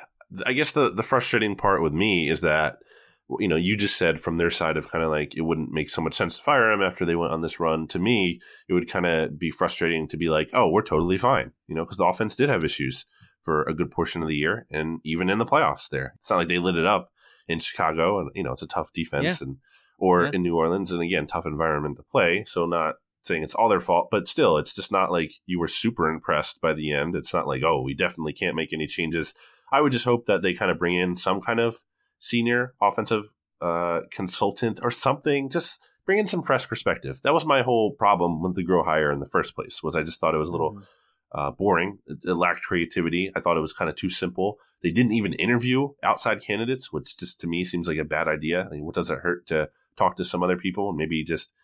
I guess the, the frustrating part with me is that, you know, you just said from their side of kind of like it wouldn't make so much sense to fire him after they went on this run. To me, it would kind of be frustrating to be like, oh, we're totally fine, you know, because the offense did have issues for a good portion of the year and even in the playoffs there. It's not like they lit it up in Chicago and, you know, it's a tough defense yeah. and or yeah. in New Orleans. And again, tough environment to play. So not saying it's all their fault, but still, it's just not like you were super impressed by the end. It's not like, oh, we definitely can't make any changes. I would just hope that they kind of bring in some kind of senior offensive uh, consultant or something. Just bring in some fresh perspective. That was my whole problem with the Groh hire in the first place, was I just thought it was a little mm-hmm. uh, boring. It, it lacked creativity. I thought it was kind of too simple. They didn't even interview outside candidates, which just to me seems like a bad idea. I mean, what does it hurt to talk to some other people and maybe just,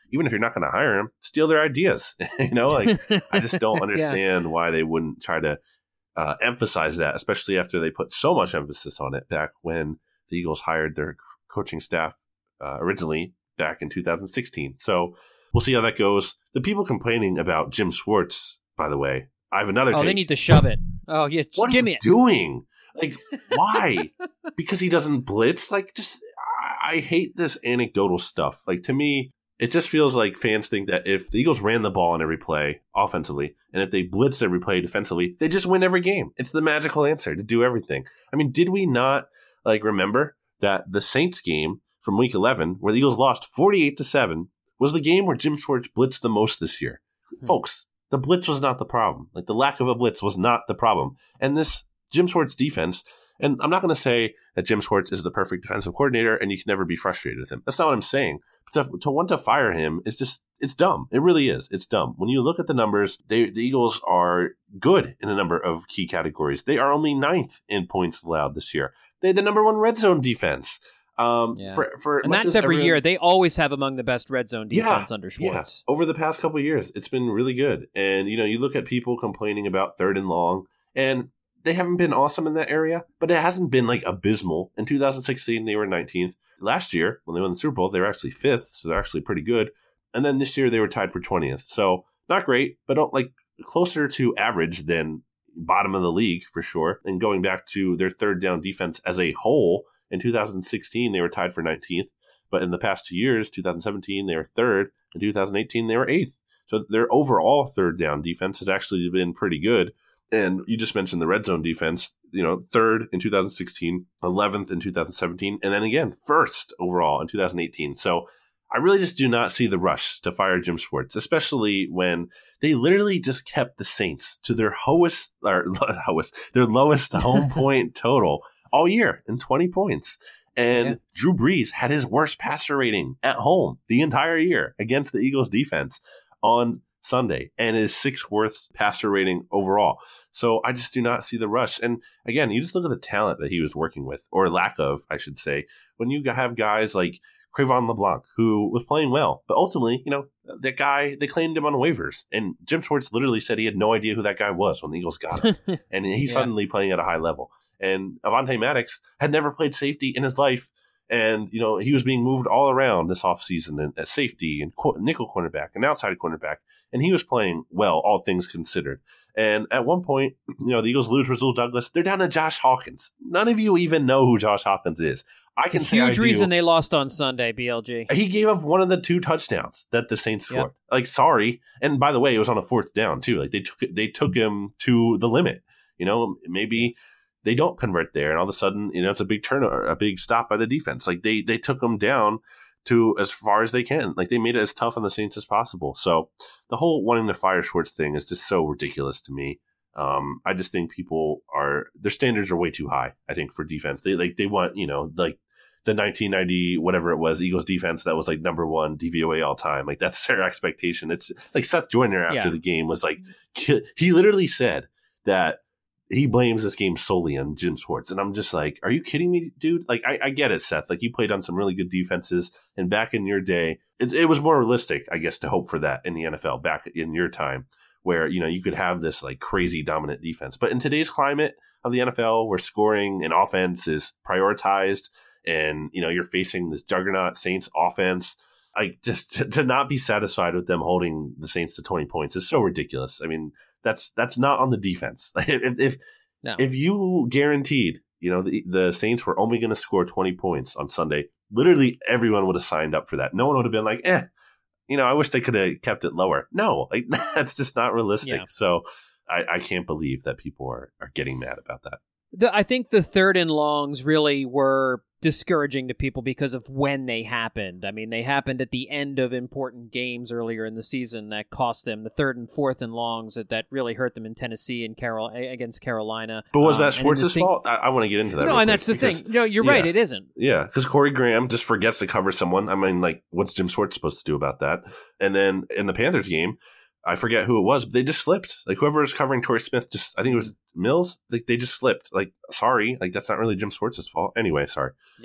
even if you're not going to hire him, steal their ideas. you know, like I just don't understand yeah. why they wouldn't try to uh, emphasize that, especially after they put so much emphasis on it back when the Eagles hired their coaching staff uh, originally back in two thousand sixteen. So we'll see how that goes. The people complaining about Jim Schwartz, by the way, I have another Oh, take. they need to shove it. Oh, yeah. What give are me you it. doing? Like, why? Because he doesn't blitz? Like, just, I, I hate this anecdotal stuff. Like, to me, it just feels like fans think that if the Eagles ran the ball on every play offensively, and if they blitzed every play defensively, they just win every game. It's the magical answer to do everything. I mean, did we not, like, remember that the Saints game from week eleven, where the Eagles lost forty-eight to seven, was the game where Jim Schwartz blitzed the most this year? Hmm. Folks, the blitz was not the problem. Like, the lack of a blitz was not the problem. And this Jim Schwartz defense, and I'm not going to say that Jim Schwartz is the perfect defensive coordinator and you can never be frustrated with him. That's not what I'm saying. But to, to want to fire him is just, it's dumb. It really is. It's dumb. When you look at the numbers, they, the Eagles are good in a number of key categories. They are only ninth in points allowed this year. They had the number one red zone defense. Um, yeah. for, for and that's every everyone... year. They always have among the best red zone defense yeah, under Schwartz. Yeah. Over the past couple of years, it's been really good. And, you know, you look at people complaining about third and long, and they haven't been awesome in that area, but it hasn't been like abysmal. In two thousand sixteen, they were nineteenth. Last year, when they won the Super Bowl, they were actually fifth, so they're actually pretty good. And then this year, they were tied for twentieth. So not great, but don't like closer to average than bottom of the league for sure. And going back to their third down defense as a whole, in two thousand sixteen, they were tied for nineteenth. But in the past two years, two thousand seventeen, they were third. In two thousand eighteen, they were eighth. So their overall third down defense has actually been pretty good. And you just mentioned the red zone defense, you know, third in two thousand sixteen, eleventh in two thousand seventeen, and then again, first overall in two thousand eighteen. So I really just do not see the rush to fire Jim Schwartz, especially when they literally just kept the Saints to their lowest, or lowest, their lowest home point total all year in twenty points. And yeah. Drew Brees had his worst passer rating at home the entire year against the Eagles defense on Sunday, and his sixth worst passer rating overall. So I just do not see the rush. And again, you just look at the talent that he was working with, or lack of, I should say, when you have guys like Cre'Von LeBlanc, who was playing well, but ultimately, you know, that guy, they claimed him on waivers. And Jim Schwartz literally said he had no idea who that guy was when the Eagles got him. And he's yeah. suddenly playing at a high level. And Avonte Maddox had never played safety in his life. And, you know, he was being moved all around this offseason and at safety and co- nickel cornerback and outside cornerback. And he was playing well, all things considered. And at one point, you know, the Eagles lose Rasul Douglas. They're down to Josh Hawkins. None of you even know who Josh Hawkins is. I it's can a say huge I reason do. They lost on Sunday, B L G. He gave up one of the two touchdowns that the Saints scored. Yep. Like, sorry. And by the way, it was on a fourth down too. Like they took they took him to the limit. You know, maybe they don't convert there, and all of a sudden, you know, it's a big turnover, a big stop by the defense. Like they they took them down to as far as they can. Like they made it as tough on the Saints as possible. So the whole wanting to fire Schwartz thing is just so ridiculous to me. Um, I just think people are their standards are way too high. I think for defense, they like they want you know like the nineteen ninety whatever it was Eagles defense that was like number one D V O A all time. Like that's their expectation. It's like Seth Joyner after yeah. the game was like he literally said that he blames this game solely on Jim Schwartz. And I'm just like, are you kidding me, dude? Like, I, I get it, Seth. Like, you played on some really good defenses. And back in your day, it, it was more realistic, I guess, to hope for that in the N F L back in your time where, you know, you could have this, like, crazy dominant defense. But in today's climate of the N F L where scoring and offense is prioritized and, you know, you're facing this juggernaut Saints offense, I just to, to not be satisfied with them holding the Saints to twenty points is so ridiculous. I mean, That's that's not on the defense. if if, no. if you guaranteed, you know, the, the Saints were only going to score twenty points on Sunday, literally everyone would have signed up for that. No one would have been like, eh, you know, I wish they could have kept it lower. No, like that's just not realistic. Yeah. So I, I can't believe that people are, are getting mad about that. The, I think the third and longs really were discouraging to people because of when they happened. I mean, they happened at the end of important games earlier in the season that cost them the third and fourth and longs that, that really hurt them in Tennessee and Carol against Carolina. But was um, that Schwartz's thing, fault? I, I want to get into that. No, and that's the because, thing. No, you're yeah, right. It isn't. Yeah, because Corey Graham just forgets to cover someone. I mean, like, what's Jim Schwartz supposed to do about that? And then in the Panthers game, I forget who it was, but they just slipped. Like, whoever was covering Torrey Smith, just I think it was Mills. Like, they just slipped. Like, sorry, like that's not really Jim Schwartz's fault. Anyway, sorry. Yeah.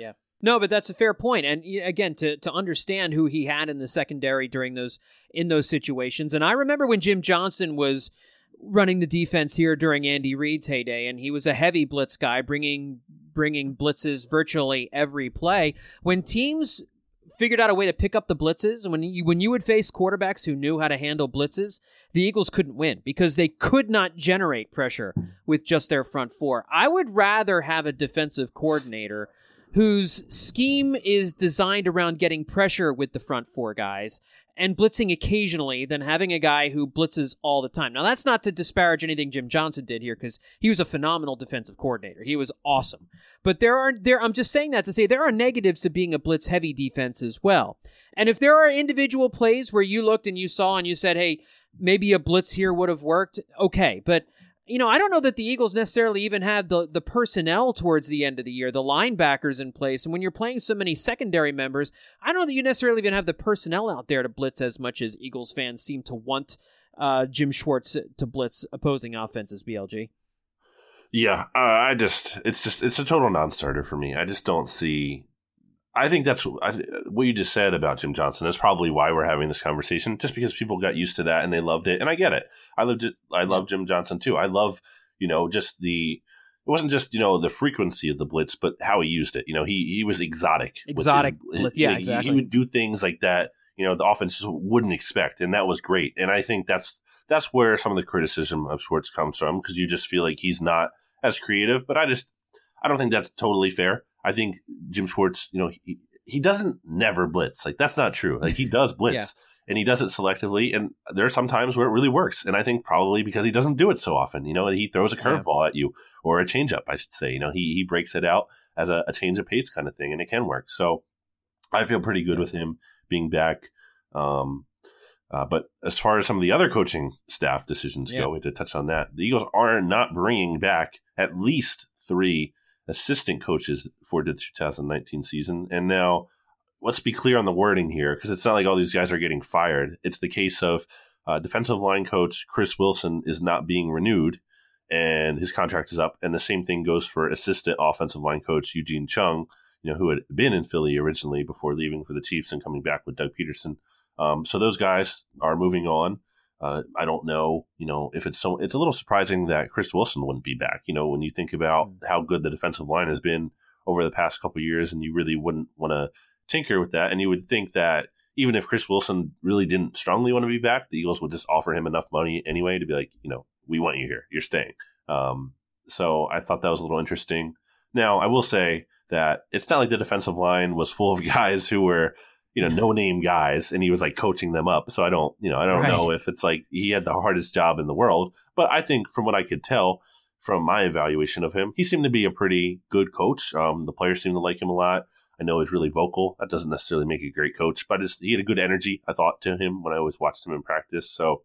No, but that's a fair point. And y- again, to to understand who he had in the secondary during those in those situations. And I remember when Jim Johnson was running the defense here during Andy Reid's heyday, and he was a heavy blitz guy, bringing bringing blitzes virtually every play. When teams figured out a way to pick up the blitzes, and when you when you would face quarterbacks who knew how to handle blitzes, the Eagles couldn't win because they could not generate pressure with just their front four. I would rather have a defensive coordinator whose scheme is designed around getting pressure with the front four guys and blitzing occasionally than having a guy who blitzes all the time. Now, that's not to disparage anything Jim Johnson did here, because he was a phenomenal defensive coordinator. He was awesome. But there are there I'm just saying that to say there are negatives to being a blitz-heavy defense as well. And if there are individual plays where you looked and you saw and you said, hey, maybe a blitz here would have worked, okay. But you know, I don't know that the Eagles necessarily even had the, the personnel towards the end of the year, the linebackers in place. And when you're playing so many secondary members, I don't know that you necessarily even have the personnel out there to blitz as much as Eagles fans seem to want uh, Jim Schwartz to blitz opposing offenses, B L G. Yeah, uh, I just, it's just, it's a total non-starter for me. I just don't see, I think that's I th- what you just said about Jim Johnson is probably why we're having this conversation, just because people got used to that and they loved it. And I get it. I loved it. I love Jim Johnson too. I love, you know, just the, it wasn't just, you know, the frequency of the blitz, but how he used it. You know, he, he was exotic. Exotic. His, blitz. Yeah, he, exactly. He would do things like that, you know, the offense just wouldn't expect. And that was great. And I think that's, that's where some of the criticism of Schwartz comes from, because you just feel like he's not as creative. But I just, I don't think that's totally fair. I think Jim Schwartz, you know, he, he doesn't never blitz. Like, that's not true. Like, he does blitz yeah. and he does it selectively. And there are some times where it really works. And I think probably because he doesn't do it so often, you know, he throws a curveball yeah. at you, or a changeup, I should say. You know, he, he breaks it out as a, a change of pace kind of thing, and it can work. So I feel pretty good with him being back. Um, uh, but as far as some of the other coaching staff decisions yeah. go, we had to touch on that. The Eagles are not bringing back at least three assistant coaches for the two thousand nineteen season. And now, let's be clear on the wording here, because it's not like all these guys are getting fired. It's the case of uh, defensive line coach Chris Wilson is not being renewed, and his contract is up. And the same thing goes for assistant offensive line coach Eugene Chung, you know, who had been in Philly originally before leaving for the Chiefs and coming back with Doug Peterson. Um, so those guys are moving on. Uh, I don't know, you know, if it's so, it's a little surprising that Chris Wilson wouldn't be back. You know, when you think about how good the defensive line has been over the past couple of years, and you really wouldn't want to tinker with that. And you would think that even if Chris Wilson really didn't strongly want to be back, the Eagles would just offer him enough money anyway to be like, you know, we want you here, you're staying. Um, so I thought that was a little interesting. Now, I will say that it's not like the defensive line was full of guys who were, you know, no-name guys, and he was like coaching them up. So I don't, you know, I don't right. know if it's like he had the hardest job in the world. But I think from what I could tell from my evaluation of him, he seemed to be a pretty good coach. Um, the players seemed to like him a lot. I know he's really vocal. That doesn't necessarily make a great coach, but just, he had a good energy, I thought, to him when I always watched him in practice. So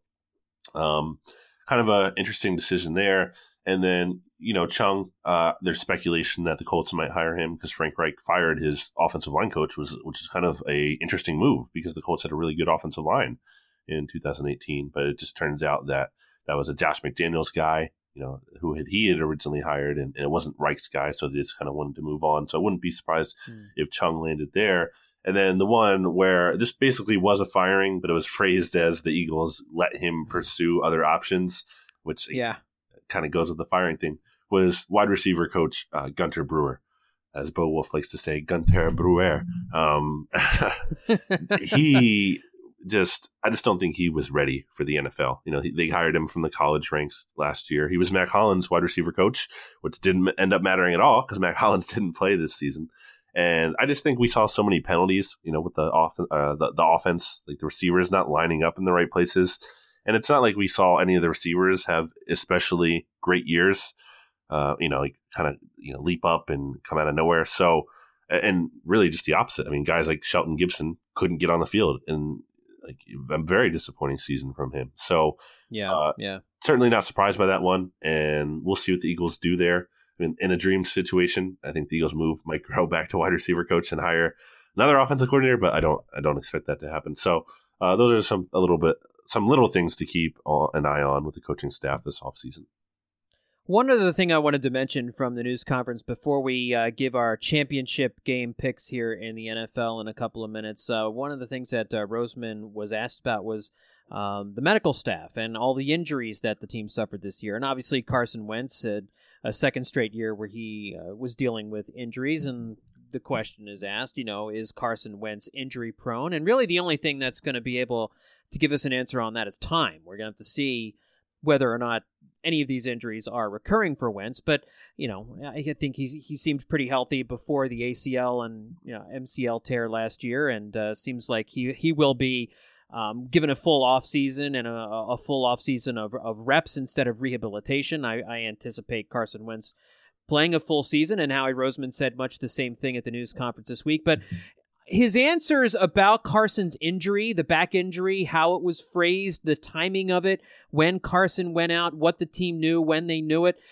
um, kind of an interesting decision there. And then, you know, Chung, uh, there's speculation that the Colts might hire him because Frank Reich fired his offensive line coach, was, which is kind of a interesting move because the Colts had a really good offensive line in two thousand eighteen. But it just turns out that that was a Josh McDaniels guy, you know, who had he had originally hired, and, and it wasn't Reich's guy, so they just kind of wanted to move on. So I wouldn't be surprised mm. if Chung landed there. And then the one where this basically was a firing, but it was phrased as the Eagles let him pursue other options, which yeah. kind of goes with the firing thing, was wide receiver coach uh, Gunter Brewer, as Bo Wolf likes to say, Gunter Brewer. Um, he just, I just don't think he was ready for the N F L. You know, he, they hired him from the college ranks last year. He was Mac Hollins' wide receiver coach, which didn't end up mattering at all because Mac Hollins didn't play this season. And I just think we saw so many penalties, you know, with the, off, uh, the, the offense, like the receivers not lining up in the right places. And it's not like we saw any of the receivers have especially great years, uh, you know, like kind of, you know, leap up and come out of nowhere. So, and really just the opposite. I mean, guys like Shelton Gibson couldn't get on the field, and like a very disappointing season from him. So, yeah, uh, yeah, certainly not surprised by that one. And we'll see what the Eagles do there. I mean, in a dream situation, I think the Eagles move Mike Groh back to wide receiver coach and hire another offensive coordinator, but I don't, I don't expect that to happen. So, uh, those are some, a little bit, some little things to keep an eye on with the coaching staff this offseason. One other thing I wanted to mention from the news conference before we uh, give our championship game picks here in the N F L in a couple of minutes, uh, one of the things that uh, Roseman was asked about was um, the medical staff and all the injuries that the team suffered this year. And obviously Carson Wentz had a second straight year where he uh, was dealing with injuries, and the question is asked, you know, is Carson Wentz injury prone? And really the only thing that's going to be able to give us an answer on that is time. We're going to have to see whether or not any of these injuries are recurring for Wentz, but you know, I think he's he seemed pretty healthy before the A C L and you know, M C L tear last year, and uh, seems like he he will be um, given a full off season and a, a full off season of, of reps instead of rehabilitation. I, I anticipate Carson Wentz playing a full season, and Howie Roseman said much the same thing at the news conference this week, but his answers about Carson's injury, the back injury, how it was phrased, the timing of it, when Carson went out, what the team knew, when they knew it,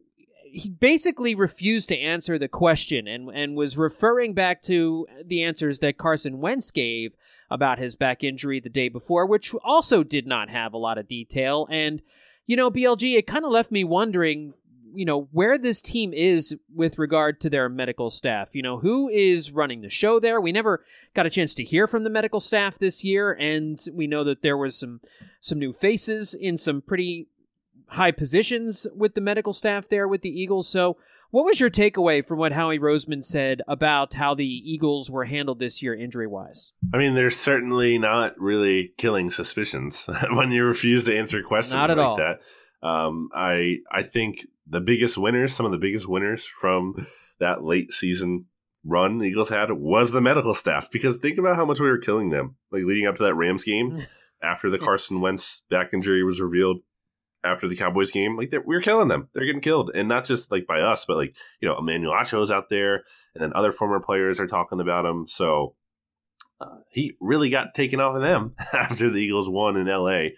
he basically refused to answer the question and, and was referring back to the answers that Carson Wentz gave about his back injury the day before, which also did not have a lot of detail. And, you know, B L G, it kind of left me wondering, you know, where this team is with regard to their medical staff. You know, who is running the show there? We never got a chance to hear from the medical staff this year, and we know that there was some some new faces in some pretty high positions with the medical staff there with the Eagles. So what was your takeaway from what Howie Roseman said about how the Eagles were handled this year injury-wise? I mean, there's certainly not really killing suspicions when you refuse to answer questions not at like all. that. Um, I I think the biggest winners, some of the biggest winners from that late season run the Eagles had was the medical staff, because think about how much we were killing them, like leading up to that Rams game, after the Carson Wentz back injury was revealed, after the Cowboys game, like we were killing them. They're getting killed, and not just like by us, but like, you know, Emmanuel Acho's out there, and then other former players are talking about him. So uh, he really got taken off of them after the Eagles won in L A.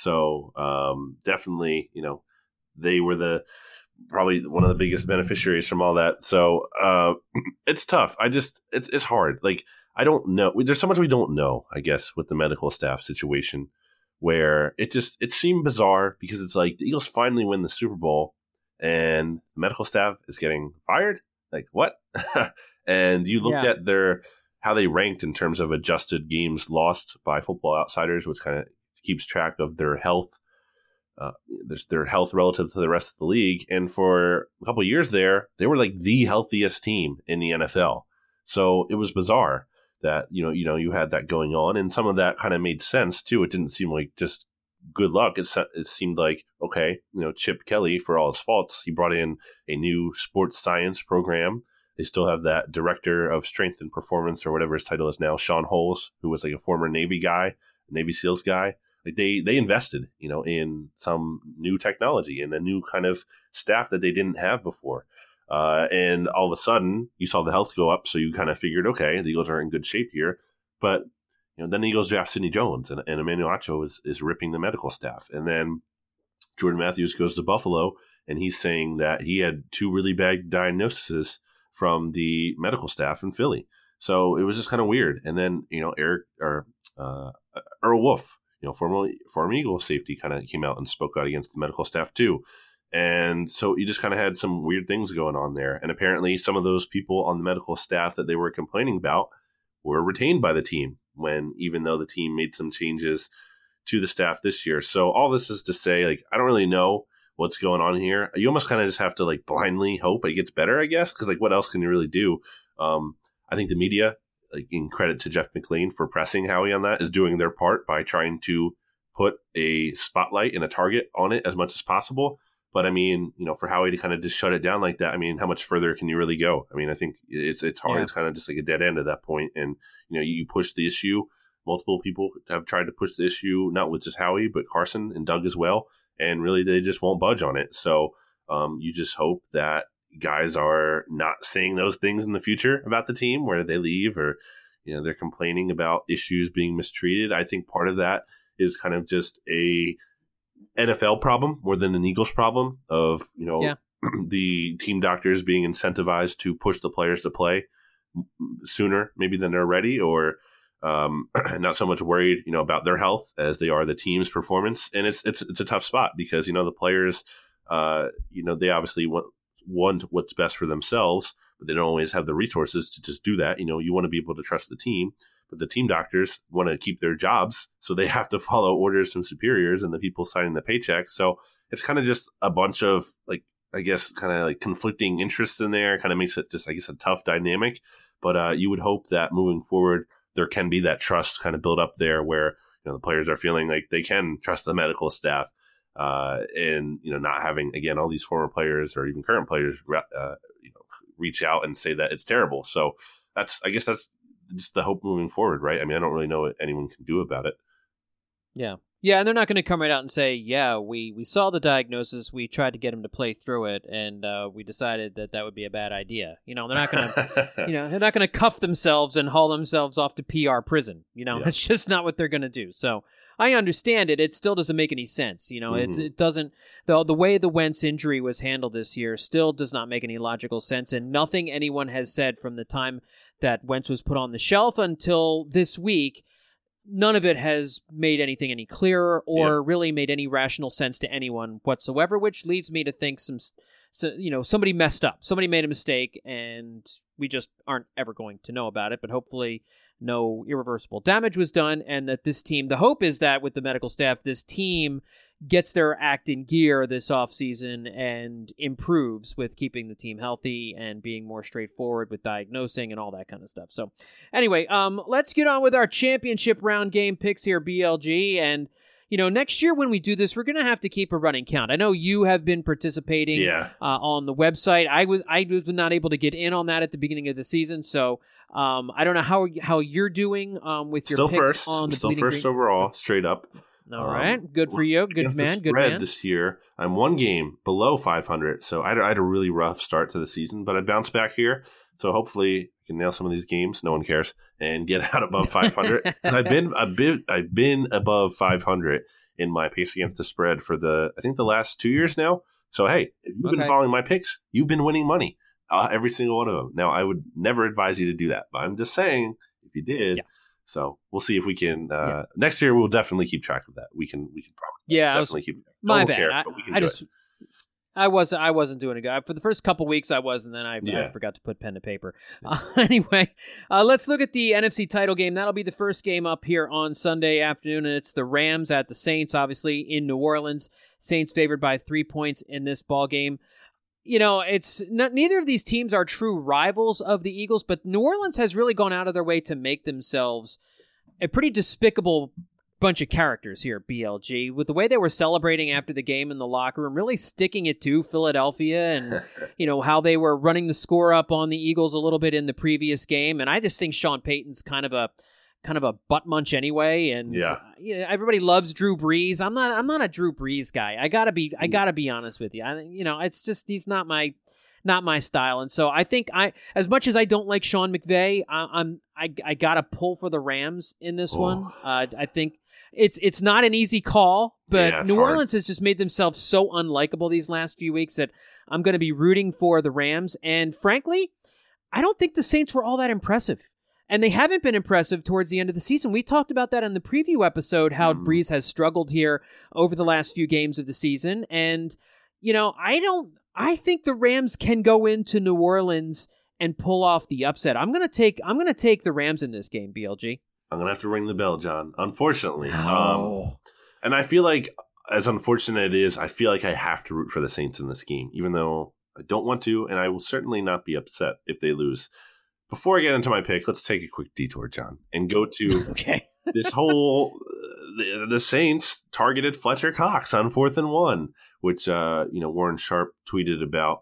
So um, definitely, you know, they were the probably one of the biggest beneficiaries from all that. So uh, it's tough. I just it's it's hard. Like, I don't know. There's so much we don't know, I guess, with the medical staff situation, where it just it seemed bizarre, because it's like the Eagles finally win the Super Bowl and the medical staff is getting fired. Like, what? And you looked yeah. at their how they ranked in terms of adjusted games lost by Football Outsiders, which kind of keeps track of their health. Uh, there's their health relative to the rest of the league. And for a couple of years there, they were like the healthiest team in the N F L. So it was bizarre that, you know, you know, you had that going on, and some of that kind of made sense too. It didn't seem like just good luck. It, it seemed like, okay, you know, Chip Kelly, for all his faults, he brought in a new sports science program. They still have that director of strength and performance, or whatever his title is now, Sean Holes, who was like a former Navy guy, Navy SEALs guy. Like they, they invested, you know, in some new technology and a new kind of staff that they didn't have before. Uh, and all of a sudden, you saw the health go up, so you kind of figured, okay, the Eagles are in good shape here. But you know, then the Eagles draft Sidney Jones, and, and Emmanuel Acho is, is ripping the medical staff. And then Jordan Matthews goes to Buffalo, and he's saying that he had two really bad diagnoses from the medical staff in Philly. So it was just kind of weird. And then, you know, Eric or uh, Earl Wolf, you know, former former Eagles safety, kind of came out and spoke out against the medical staff too. And so you just kind of had some weird things going on there. And apparently some of those people on the medical staff that they were complaining about were retained by the team, when even though the team made some changes to the staff this year. So all this is to say, like, I don't really know what's going on here. You almost kind of just have to like blindly hope it gets better, I guess, because like what else can you really do? Um, I think the media, like, in credit to Jeff McLean for pressing Howie on that, is doing their part by trying to put a spotlight and a target on it as much as possible. But I mean, you know, for Howie to kind of just shut it down like that, I mean, how much further can you really go? I mean, I think it's it's hard. Yeah. It's kind of just like a dead end at that point. And, you know, you push the issue. Multiple people have tried to push the issue, not with just Howie, but Carson and Doug as well. And really, they just won't budge on it. So um, you just hope that guys are not saying those things in the future about the team where they leave, or, you know, they're complaining about issues being mistreated. I think part of that is kind of just a N F L problem more than an Eagles problem of, you know, yeah. the team doctors being incentivized to push the players to play sooner maybe than they're ready, or um, not so much worried, you know, about their health as they are the team's performance. And it's it's it's a tough spot because, you know, the players uh, you know, they obviously want, want what's best for themselves, but they don't always have the resources to just do that. You know, you want to be able to trust the team, but the team doctors want to keep their jobs, so they have to follow orders from superiors and the people signing the paycheck. So it's kind of just a bunch of, like, I guess, kind of like conflicting interests in there. Kind of makes it just, I guess, a tough dynamic. But uh, you would hope that moving forward, there can be that trust kind of build up there where, you know, the players are feeling like they can trust the medical staff. Uh, and, you know, not having, again, all these former players or even current players, uh, you know, reach out and say that it's terrible. So that's, I guess that's just the hope moving forward, right? I mean, I don't really know what anyone can do about it. Yeah. Yeah, and they're not going to come right out and say, yeah, we, we saw the diagnosis, we tried to get him to play through it, and uh, we decided that that would be a bad idea. You know, they're not going to, you know, they're not going to cuff themselves and haul themselves off to P R prison. You know, yeah. It's just not what they're going to do. So I understand it. It still doesn't make any sense. You know, mm-hmm. it's it doesn't, the, the way the Wentz injury was handled this year still does not make any logical sense, and nothing anyone has said from the time that Wentz was put on the shelf until this week, none of it has made anything any clearer or yeah. really made any rational sense to anyone whatsoever, which leads me to think some, so, you know, somebody messed up. Somebody made a mistake, and we just aren't ever going to know about it. But hopefully no irreversible damage was done, and that this team, the hope is that with the medical staff, this team gets their act in gear this offseason and improves with keeping the team healthy and being more straightforward with diagnosing and all that kind of stuff. So anyway, um, let's get on with our championship round game picks here, B L G. And, you know, next year when we do this, we're going to have to keep a running count. I know you have been participating yeah. uh, on the website. I was I was not able to get in on that at the beginning of the season, so um, I don't know how how you're doing um, with your still picks first, on the still Bleeding first Green. Overall, straight up. All right, um, good for you, good man, good man. This year, I'm one game below five hundred, so I had, I had a really rough start to the season, but I bounced back here. So hopefully, I can nail some of these games. No one cares, and get out above five hundred. I've been a bit, I've been above five hundred in my picks against the spread for the, I think the last two years now. So hey, if you've okay. been following my picks, you've been winning money, uh, every single one of them. Now, I would never advise you to do that, but I'm just saying, if you did. Yeah. So we'll see if we can. Uh, yeah. Next year, we'll definitely keep track of that. We can. We can promise. That. Yeah, definitely was, keep. My no bad. Care, I, but we can I do just. It. I wasn't. I wasn't doing it good for the first couple weeks. I was, and then I, yeah. I forgot to put pen to paper. Uh, anyway, uh, let's look at the N F C title game. That'll be the first game up here on Sunday afternoon, and it's the Rams at the Saints. Obviously in New Orleans, Saints favored by three points in this ball game. You know, it's not, neither of these teams are true rivals of the Eagles, but New Orleans has really gone out of their way to make themselves a pretty despicable bunch of characters here, B L G, with the way they were celebrating after the game in the locker room, really sticking it to Philadelphia, and you know how they were running the score up on the Eagles a little bit in the previous game. And I just think Sean Payton's kind of a kind of a butt munch anyway. And yeah, you know, everybody loves Drew Brees. I'm not I'm not a Drew Brees guy. I gotta be I gotta be honest with you. I, you know, it's just he's not my not my style. And so I think I, as much as I don't like Sean McVay, I, I'm I I gotta pull for the Rams in this oh. one. Uh, I think. It's it's not an easy call, but yeah, New hard. Orleans has just made themselves so unlikable these last few weeks that I'm going to be rooting for the Rams. And frankly, I don't think the Saints were all that impressive. And they haven't been impressive towards the end of the season. We talked about that in the preview episode, how mm. Brees has struggled here over the last few games of the season. And, you know, I don't, I think the Rams can go into New Orleans and pull off the upset. I'm going to take, I'm going to take the Rams in this game, B L G. I'm going to have to ring the bell, John, unfortunately. Oh. Um, and I feel like, as unfortunate it is, I feel like I have to root for the Saints in this game, even though I don't want to, and I will certainly not be upset if they lose. Before I get into my pick, let's take a quick detour, John, and go to okay. this whole uh, the, the Saints targeted Fletcher Cox on fourth and one, which uh, you know Warren Sharp tweeted about,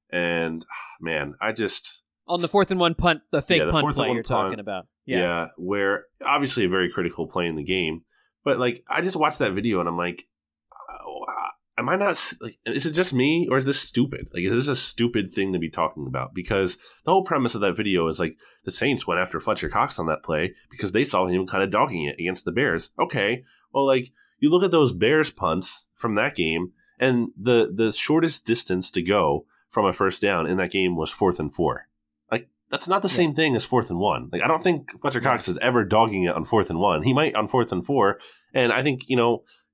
and man, I just on the fourth and one punt, the fake yeah, the punt play you're punt, talking about, yeah. yeah, where obviously a very critical play in the game, but like I just watched that video and I'm like, oh, am I not like, is it just me or is this stupid? Like, is this a stupid thing to be talking about? Because the whole premise of that video is like the Saints went after Fletcher Cox on that play because they saw him kind of dogging it against the Bears. Okay, well, like you look at those Bears punts from that game, and the the shortest distance to go from a first down in that game was fourth and four. Like that's not the yeah. same thing as fourth and one. Like I don't think Fletcher Cox is ever dogging it on fourth and one. He might on fourth and four, and I think you know.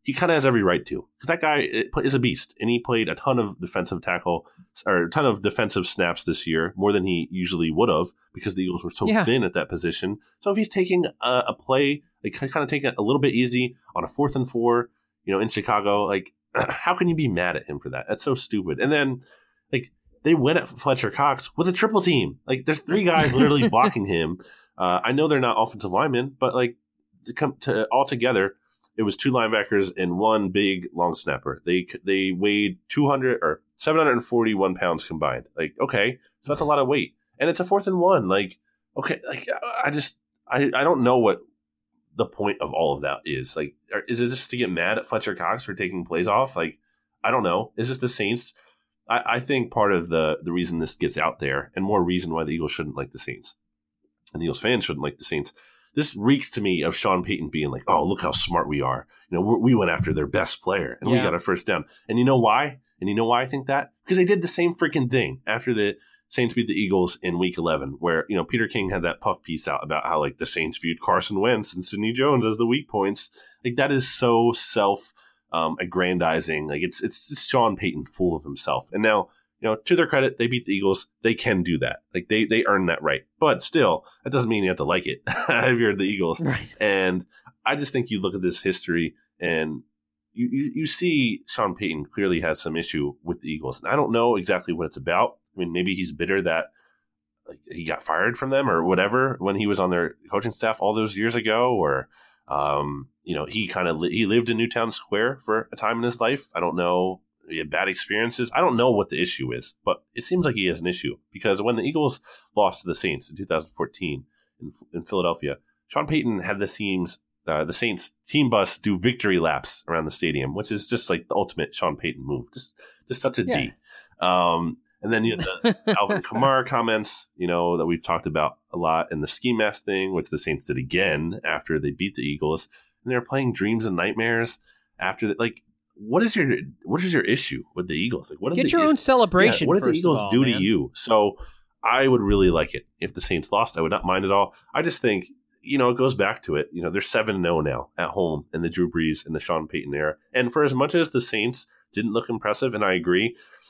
he kind of has every right to, because that guy is a beast, and he played a ton of defensive tackle or a ton of defensive snaps this year, more than he usually would have, because the Eagles were so yeah. thin at that position. So if he's taking a, a play, like kind of taking it a little bit easy on a fourth and four, you know, in Chicago, like how can you be mad at him for that? That's so stupid. And then like they went at Fletcher Cox with a triple team. Like there's three guys literally blocking him. Uh, I know they're not offensive linemen, but like to come to all together, it was two linebackers and one big long snapper. They they weighed two hundred or seven hundred forty-one pounds combined. Like, okay, so that's a lot of weight, and it's a fourth and one. Like, okay, like I just I, I don't know what the point of all of that is. Like, is it just to get mad at Fletcher Cox for taking plays off? Like, I don't know. Is this the Saints? I, I think part of the the reason this gets out there, and more reason why the Eagles shouldn't like the Saints, and the Eagles fans shouldn't like the Saints. This reeks to me of Sean Payton being like, "Oh, look how smart we are. You know, we're, we went after their best player and yeah. we got a first down." And you know why? And you know why I think that? Because they did the same freaking thing after the Saints beat the Eagles in Week eleven, where you know Peter King had that puff piece out about how like the Saints viewed Carson Wentz and Sidney Jones as the weak points. Like that is so self um, aggrandizing. Like it's it's just Sean Payton full of himself. And now, you know, to their credit, they beat the Eagles. They can do that. Like they they earned that right. But still, that doesn't mean you have to like it if you're the Eagles. Right. And I just think you look at this history and you, you, you see Sean Payton clearly has some issue with the Eagles. And I don't know exactly what it's about. I mean, maybe he's bitter that like, he got fired from them or whatever when he was on their coaching staff all those years ago, or um, you know, he kind of li- he lived in Newtown Square for a time in his life. I don't know. He had bad experiences. I don't know what the issue is, but it seems like he has an issue because when the Eagles lost to the Saints in two thousand fourteen in, in Philadelphia, Sean Payton had the teams, uh, the Saints team bus do victory laps around the stadium, which is just like the ultimate Sean Payton move. Just, just such a yeah. D. Um, and then you know, the Alvin Kamara comments, you know, that we've talked about a lot, and the ski mask thing, which the Saints did again after they beat the Eagles, and they were playing Dreams and Nightmares after that, like. What is your what is your issue with the Eagles? Like, what Get the, your own celebration. Yeah, what did the Eagles all, do man? to you? So I would really like it if the Saints lost. I would not mind at all. I just think, you know, it goes back to it. You know, they're seven and oh now at home in the Drew Brees and the Sean Payton era. And for as much as the Saints didn't look impressive, and I agree,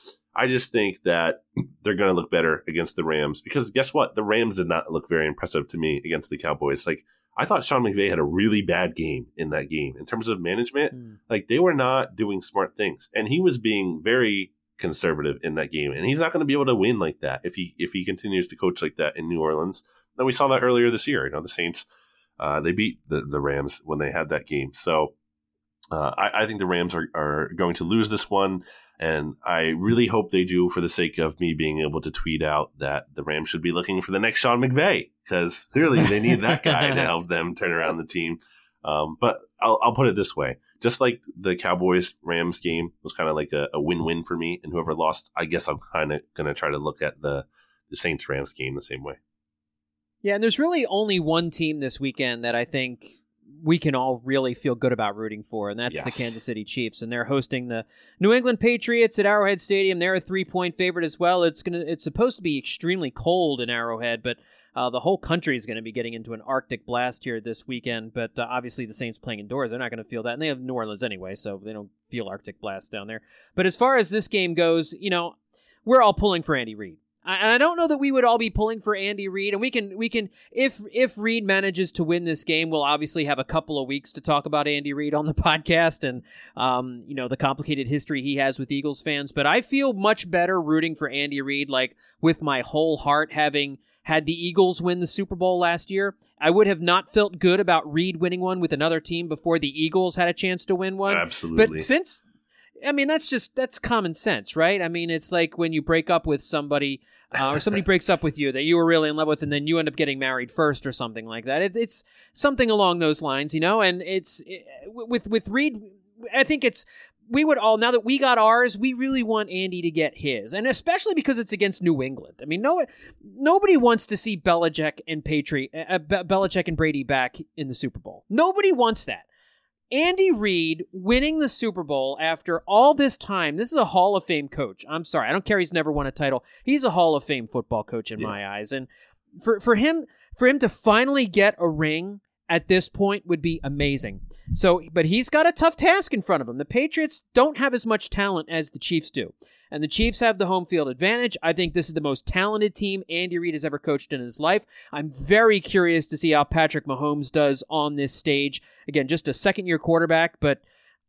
I just think that they're going to look better against the Rams because guess what? The Rams did not look very impressive to me against the Cowboys. Like, I thought Sean McVay had a really bad game in that game in terms of management. Mm. Like they were not doing smart things, and he was being very conservative in that game. And he's not going to be able to win like that if he if he continues to coach like that in New Orleans. And we saw that earlier this year. You know, the Saints uh, they beat the, the Rams when they had that game. So uh, I, I think the Rams are, are going to lose this one. And I really hope they do for the sake of me being able to tweet out that the Rams should be looking for the next Sean McVay because clearly they need that guy to help them turn around the team. Um, but I'll, I'll put it this way. Just like the Cowboys-Rams game was kind of like a, a win-win for me, and whoever lost, I guess I'm kind of going to try to look at the, the Saints-Rams game the same way. Yeah, and there's really only one team this weekend that I think we can all really feel good about rooting for, and that's yes. the Kansas City Chiefs. And they're hosting the New England Patriots at Arrowhead Stadium. They're a three-point favorite as well. It's gonna it's supposed to be extremely cold in Arrowhead, but uh, the whole country is going to be getting into an Arctic blast here this weekend. But uh, obviously the Saints playing indoors, they're not going to feel that. And they have New Orleans anyway, so they don't feel Arctic blast down there. But as far as this game goes, you know, we're all pulling for Andy Reid. And I don't know that we would all be pulling for Andy Reid, and we can, we can, if if Reid manages to win this game, we'll obviously have a couple of weeks to talk about Andy Reid on the podcast and, um, you know, the complicated history he has with Eagles fans. But I feel much better rooting for Andy Reid, like with my whole heart, having had the Eagles win the Super Bowl last year. I would have not felt good about Reid winning one with another team before the Eagles had a chance to win one. Absolutely. But since, I mean, that's just that's common sense, right? I mean, it's like when you break up with somebody. Uh, or somebody breaks up with you that you were really in love with, and then you end up getting married first or something like that. It, it's something along those lines, you know. And it's it, with with Reid. I think it's we would all now that we got ours, we really want Andy to get his, and especially because it's against New England. I mean, no, nobody wants to see Belichick and Patri, uh, Belichick and Brady back in the Super Bowl. Nobody wants that. Andy Reid winning the Super Bowl after all this time. This is a Hall of Fame coach. I'm sorry. I don't care. He's never won a title. He's a Hall of Fame football coach in yeah. my eyes. And for, for him, for him to finally get a ring at this point would be amazing. So, but he's got a tough task in front of him. The Patriots don't have as much talent as the Chiefs do. And the Chiefs have the home field advantage. I think this is the most talented team Andy Reid has ever coached in his life. I'm very curious to see how Patrick Mahomes does on this stage. Again, just a second-year quarterback, but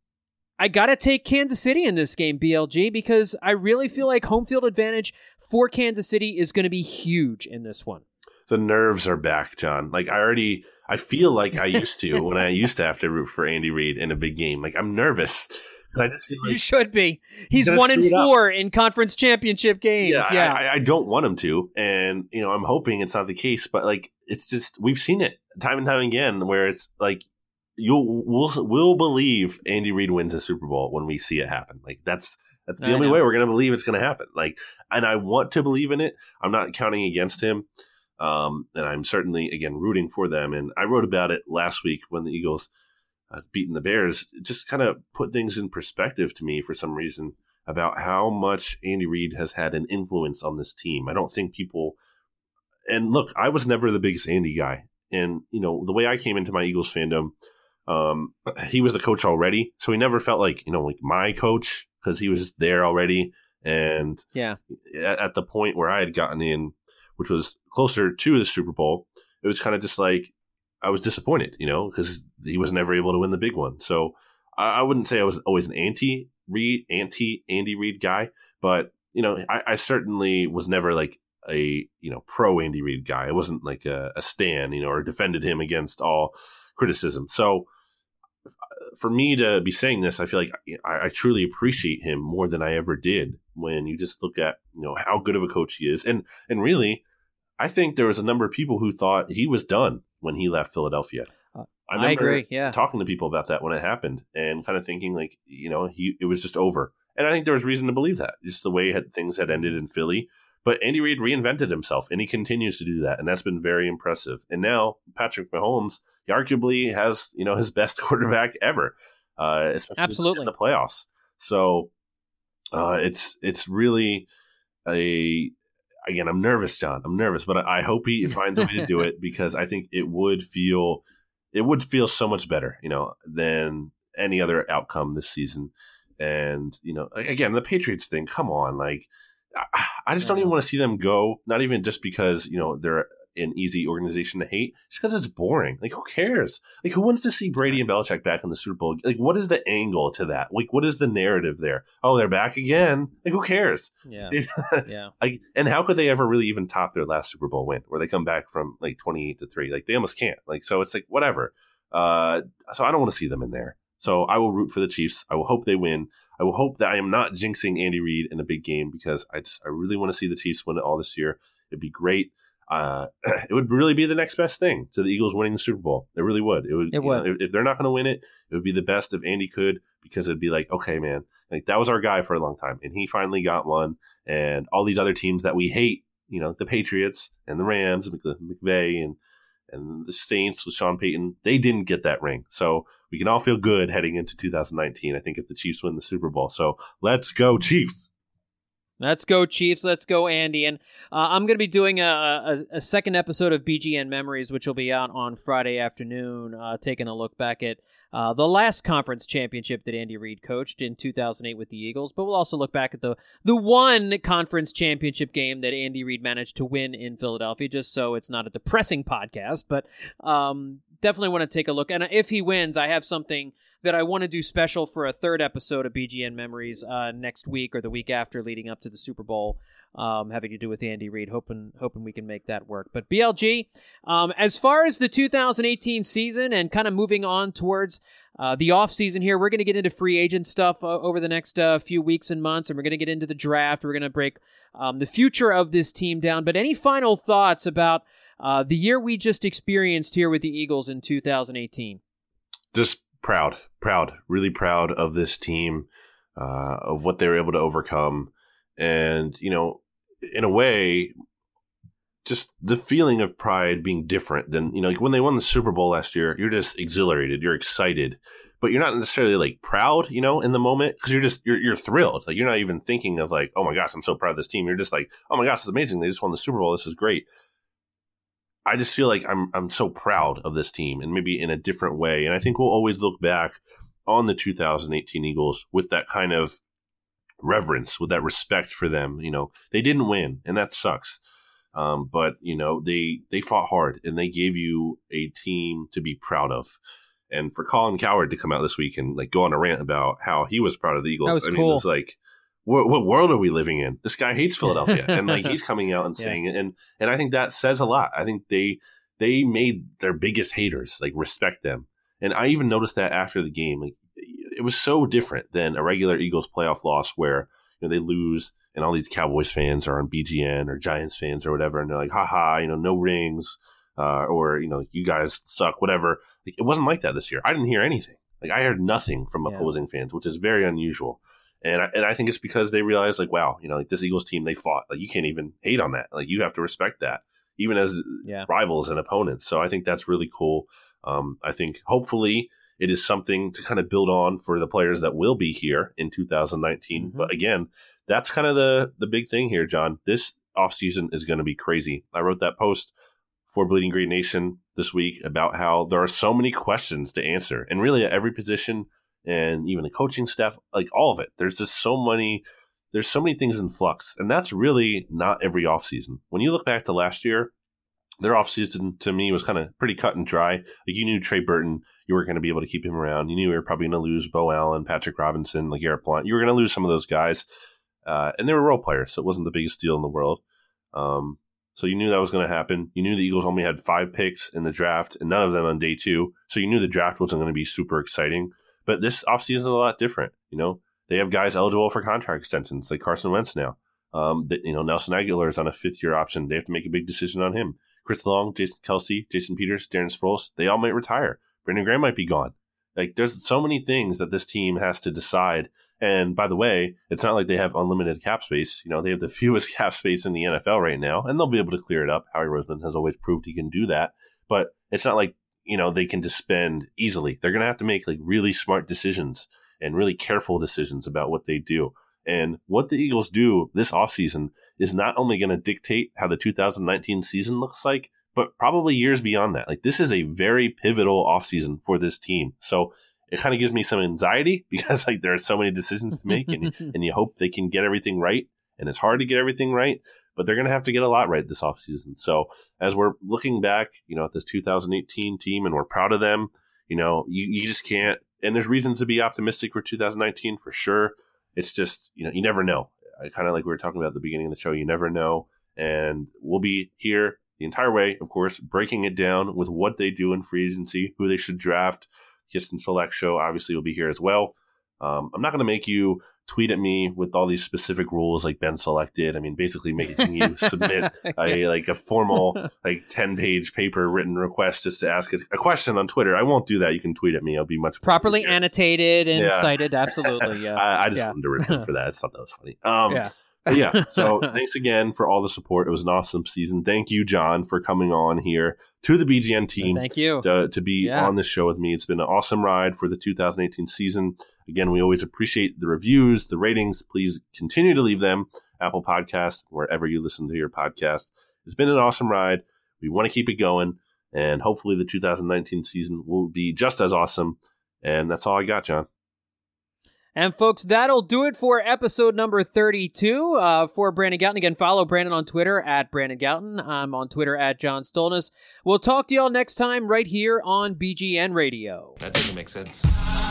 I got to take Kansas City in this game, B L G, because I really feel like home field advantage for Kansas City is going to be huge in this one. The nerves are back, John. Like, I already, I feel like I used to when I used to have to root for Andy Reid in a big game. Like, I'm nervous. I just feel like you should be. He's one and four in conference championship games. Yeah, yeah. I, I don't want him to, and you know, I'm hoping it's not the case. But like, it's just we've seen it time and time again, where it's like you'll we'll we'll believe Andy Reid wins a Super Bowl when we see it happen. Like that's that's the I only know. way we're going to believe it's going to happen. Like, and I want to believe in it. I'm not counting against him, um, and I'm certainly again rooting for them. And I wrote about it last week when the Eagles Uh, beating the Bears. It just kind of put things in perspective to me for some reason about how much Andy Reid has had an influence on this team. I don't think people, and look, I was never the biggest Andy guy. And, you know, the way I came into my Eagles fandom, um, he was the coach already. So he never felt like, you know, like my coach because he was there already. And yeah, at, at the point where I had gotten in, which was closer to the Super Bowl, it was kind of just like, I was disappointed, you know, because he was never able to win the big one. So I, I wouldn't say I was always an anti-Reid, anti-Andy Reid guy, but, you know, I, I certainly was never like a, you know, pro-Andy Reid guy. I wasn't like a, a stan, you know, or defended him against all criticism. So for me to be saying this, I feel like I, I truly appreciate him more than I ever did when you just look at, you know, how good of a coach he is. And, and really, I think there was a number of people who thought he was done when he left Philadelphia. Uh, I remember I agree, yeah. talking to people about that when it happened and kind of thinking like, you know, he it was just over. And I think there was reason to believe that, just the way had, things had ended in Philly. But Andy Reid reinvented himself, and he continues to do that, and that's been very impressive. And now Patrick Mahomes, he arguably has, you know, his best quarterback ever, uh, especially Absolutely. in the playoffs. So uh, it's it's really a Again, I'm nervous, John. I'm nervous, but I hope he finds a way to do it because I think it would feel it would feel so much better, you know, than any other outcome this season. And you know, again, the Patriots thing. Come on, like I, I just don't even want to see them go. Not even just because you know they're an easy organization to hate, just because it's boring. Like, who cares? Like, who wants to see Brady and Belichick back in the Super Bowl? Like, what is the angle to that? Like, what is the narrative there? Oh, they're back again. Like, who cares? Yeah, yeah. Like, and how could they ever really even top their last Super Bowl win, where they come back from like twenty-eight to three? Like, they almost can't. Like, so it's like whatever. Uh, so I don't want to see them in there. So I will root for the Chiefs. I will hope they win. I will hope that I am not jinxing Andy Reid in a big game because I just I really want to see the Chiefs win it all this year. It'd be great. Uh, it would really be the next best thing to the Eagles winning the Super Bowl. It really would. It would. It would. Know, if, if they're not going to win it, it would be the best if Andy could, because it'd be like, okay, man, like that was our guy for a long time, and he finally got one. And all these other teams that we hate, you know, the Patriots and the Rams, McVay and and the Saints with Sean Payton, they didn't get that ring. So we can all feel good heading into two thousand nineteen. I think if the Chiefs win the Super Bowl, so let's go Chiefs. Let's go, Chiefs. Let's go, Andy. And uh, I'm going to be doing a, a, a second episode of B G N Memories, which will be out on Friday afternoon, uh, taking a look back at uh, the last conference championship that Andy Reid coached in two thousand eight with the Eagles. But we'll also look back at the, the one conference championship game that Andy Reid managed to win in Philadelphia, just so it's not a depressing podcast. But um, definitely want to take a look. And if he wins, I have something that I want to do special for a third episode of B G N Memories uh, next week or the week after, leading up to the Super Bowl, um, having to do with Andy Reid. Hoping hoping we can make that work. But B L G, um, as far as the two thousand eighteen season and kind of moving on towards uh, the off season here, we're going to get into free agent stuff uh, over the next uh, few weeks and months, and we're going to get into the draft. We're going to break um, the future of this team down. But any final thoughts about uh, the year we just experienced here with the Eagles in two thousand eighteen? Just proud, proud, really proud of this team, uh, of what they were able to overcome. And, you know, in a way, just the feeling of pride being different than, you know, like when they won the Super Bowl last year, you're just exhilarated, you're excited, but you're not necessarily like proud, you know, in the moment, because you're just, you're, you're thrilled. Like, you're not even thinking of like, oh my gosh, I'm so proud of this team. You're just like, oh my gosh, it's amazing. They just won the Super Bowl. This is great. I just feel like I'm I'm so proud of this team, and maybe in a different way. And I think we'll always look back on the two thousand eighteen Eagles with that kind of reverence, with that respect for them. You know, they didn't win, and that sucks. Um, but you know, they they fought hard, and they gave you a team to be proud of. And for Colin Cowherd to come out this week and like go on a rant about how he was proud of the Eagles, that was I mean, cool. it was like, what, what world are we living in? This guy hates Philadelphia, and like he's coming out and saying yeah. it, and and I think that says a lot. I think they they made their biggest haters like respect them, and I even noticed that after the game, like it was so different than a regular Eagles playoff loss where you know they lose and all these Cowboys fans are on B G N or Giants fans or whatever, and they're like, haha, you know, no rings. Uh, or, you know, you guys suck, whatever. Like, it wasn't like that this year. I didn't hear anything. Like, I heard nothing from yeah. opposing fans, which is very unusual. And I, and I think it's because they realized, like, wow, you know, like this Eagles team, they fought. Like, you can't even hate on that. Like, you have to respect that, even as yeah. rivals and opponents. So I think that's really cool. Um, I think hopefully it is something to kind of build on for the players that will be here in two thousand nineteen. Mm-hmm. But again, that's kind of the, the big thing here, John. This offseason is going to be crazy. I wrote that post for Bleeding Green Nation this week about how there are so many questions to answer, and really at every position and even the coaching staff, like all of it. There's just so many, there's so many things in flux, and that's really not every offseason. When you look back to last year, their offseason to me was kind of pretty cut and dry. Like you knew Trey Burton, you were going to be able to keep him around. You knew you were probably going to lose Bo Allen, Patrick Robinson, LeGarrette Blount. You were going to lose some of those guys, uh, and they were role players, so it wasn't the biggest deal in the world. Um, So you knew that was going to happen. You knew the Eagles only had five picks in the draft and none of them on day two. So you knew the draft wasn't going to be super exciting. But this offseason is a lot different. You know, they have guys eligible for contract extensions like Carson Wentz now. Um, that, you know, Nelson Aguilar is on a fifth year option. They have to make a big decision on him. Chris Long, Jason Kelsey, Jason Peters, Darren Sproles, they all might retire. Brandon Graham might be gone. Like there's so many things that this team has to decide. And by the way, it's not like they have unlimited cap space. You know, they have the fewest cap space in the N F L right now, and they'll be able to clear it up. Howie Roseman has always proved he can do that. But it's not like, you know, they can just spend easily. They're going to have to make like really smart decisions and really careful decisions about what they do. And what the Eagles do this offseason is not only going to dictate how the two thousand nineteen season looks like, but probably years beyond that. Like this is a very pivotal offseason for this team. So it kind of gives me some anxiety because like there are so many decisions to make and, and you hope they can get everything right. And it's hard to get everything right, but they're going to have to get a lot right this offseason. So as we're looking back, you know, at this two thousand eighteen team and we're proud of them, you know, you, you just can't, and there's reasons to be optimistic for two thousand nineteen for sure. It's just, you know, you never know. I kind of like we were talking about at the beginning of the show, you never know. And we'll be here the entire way, of course, breaking it down with what they do in free agency, who they should draft. Houston Select Show obviously will be here as well. Um, I'm not going to make you tweet at me with all these specific rules like Ben selected. I mean, basically making you submit a like a formal like ten page paper written request just to ask a, a question on Twitter. I won't do that. You can tweet at me. I'll be much properly easier. Annotated and yeah. cited. Absolutely. Yeah. I, I just yeah. wanted to rip him for that. I thought that was funny. Um, yeah. But yeah, so thanks again for all the support. It was an awesome season. Thank you, John, for coming on here to the B G N team. Thank you. To, to be yeah. on this show with me. It's been an awesome ride for the two thousand eighteen season. Again, we always appreciate the reviews, the ratings. Please continue to leave them. Apple Podcasts, wherever you listen to your podcast. It's been an awesome ride. We want to keep it going. And hopefully the two thousand nineteen season will be just as awesome. And that's all I got, John. And folks, that'll do it for episode number thirty-two. Uh, for Brandon Gouton, again, follow Brandon on Twitter at Brandon Gouton. I'm on Twitter at John Stolness. We'll talk to y'all next time right here on B G N Radio. That doesn't make sense.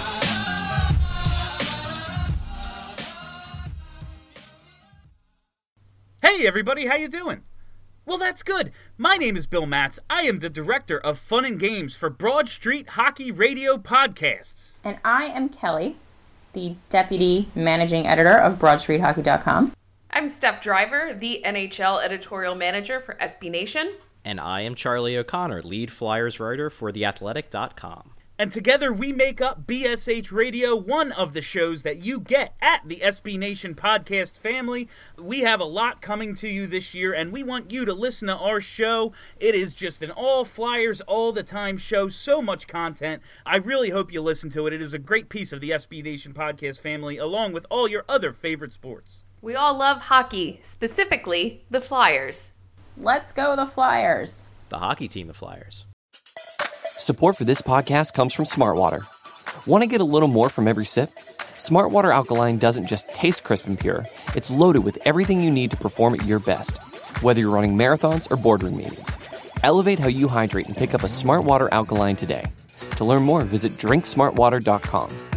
Hey everybody, how you doing? Well, that's good. My name is Bill Matz. I am the director of Fun and Games for Broad Street Hockey Radio Podcasts. And I am Kelly, the deputy managing editor of broad street hockey dot com. I'm Steph Driver, the N H L editorial manager for S B Nation. And I am Charlie O'Connor, lead Flyers writer for the athletic dot com. And together we make up B S H Radio, one of the shows that you get at the S B Nation podcast family. We have a lot coming to you this year, and we want you to listen to our show. It is just an all Flyers, all the time show, so much content. I really hope you listen to it. It is a great piece of the S B Nation podcast family, along with all your other favorite sports. We all love hockey, specifically the Flyers. Let's go the Flyers. the hockey team of Flyers. Support for this podcast comes from Smartwater. Want to get a little more from every sip? Smartwater Alkaline doesn't just taste crisp and pure, it's loaded with everything you need to perform at your best, whether you're running marathons or boardroom meetings. Elevate how you hydrate and pick up a Smartwater Alkaline today. To learn more, visit drink smart water dot com.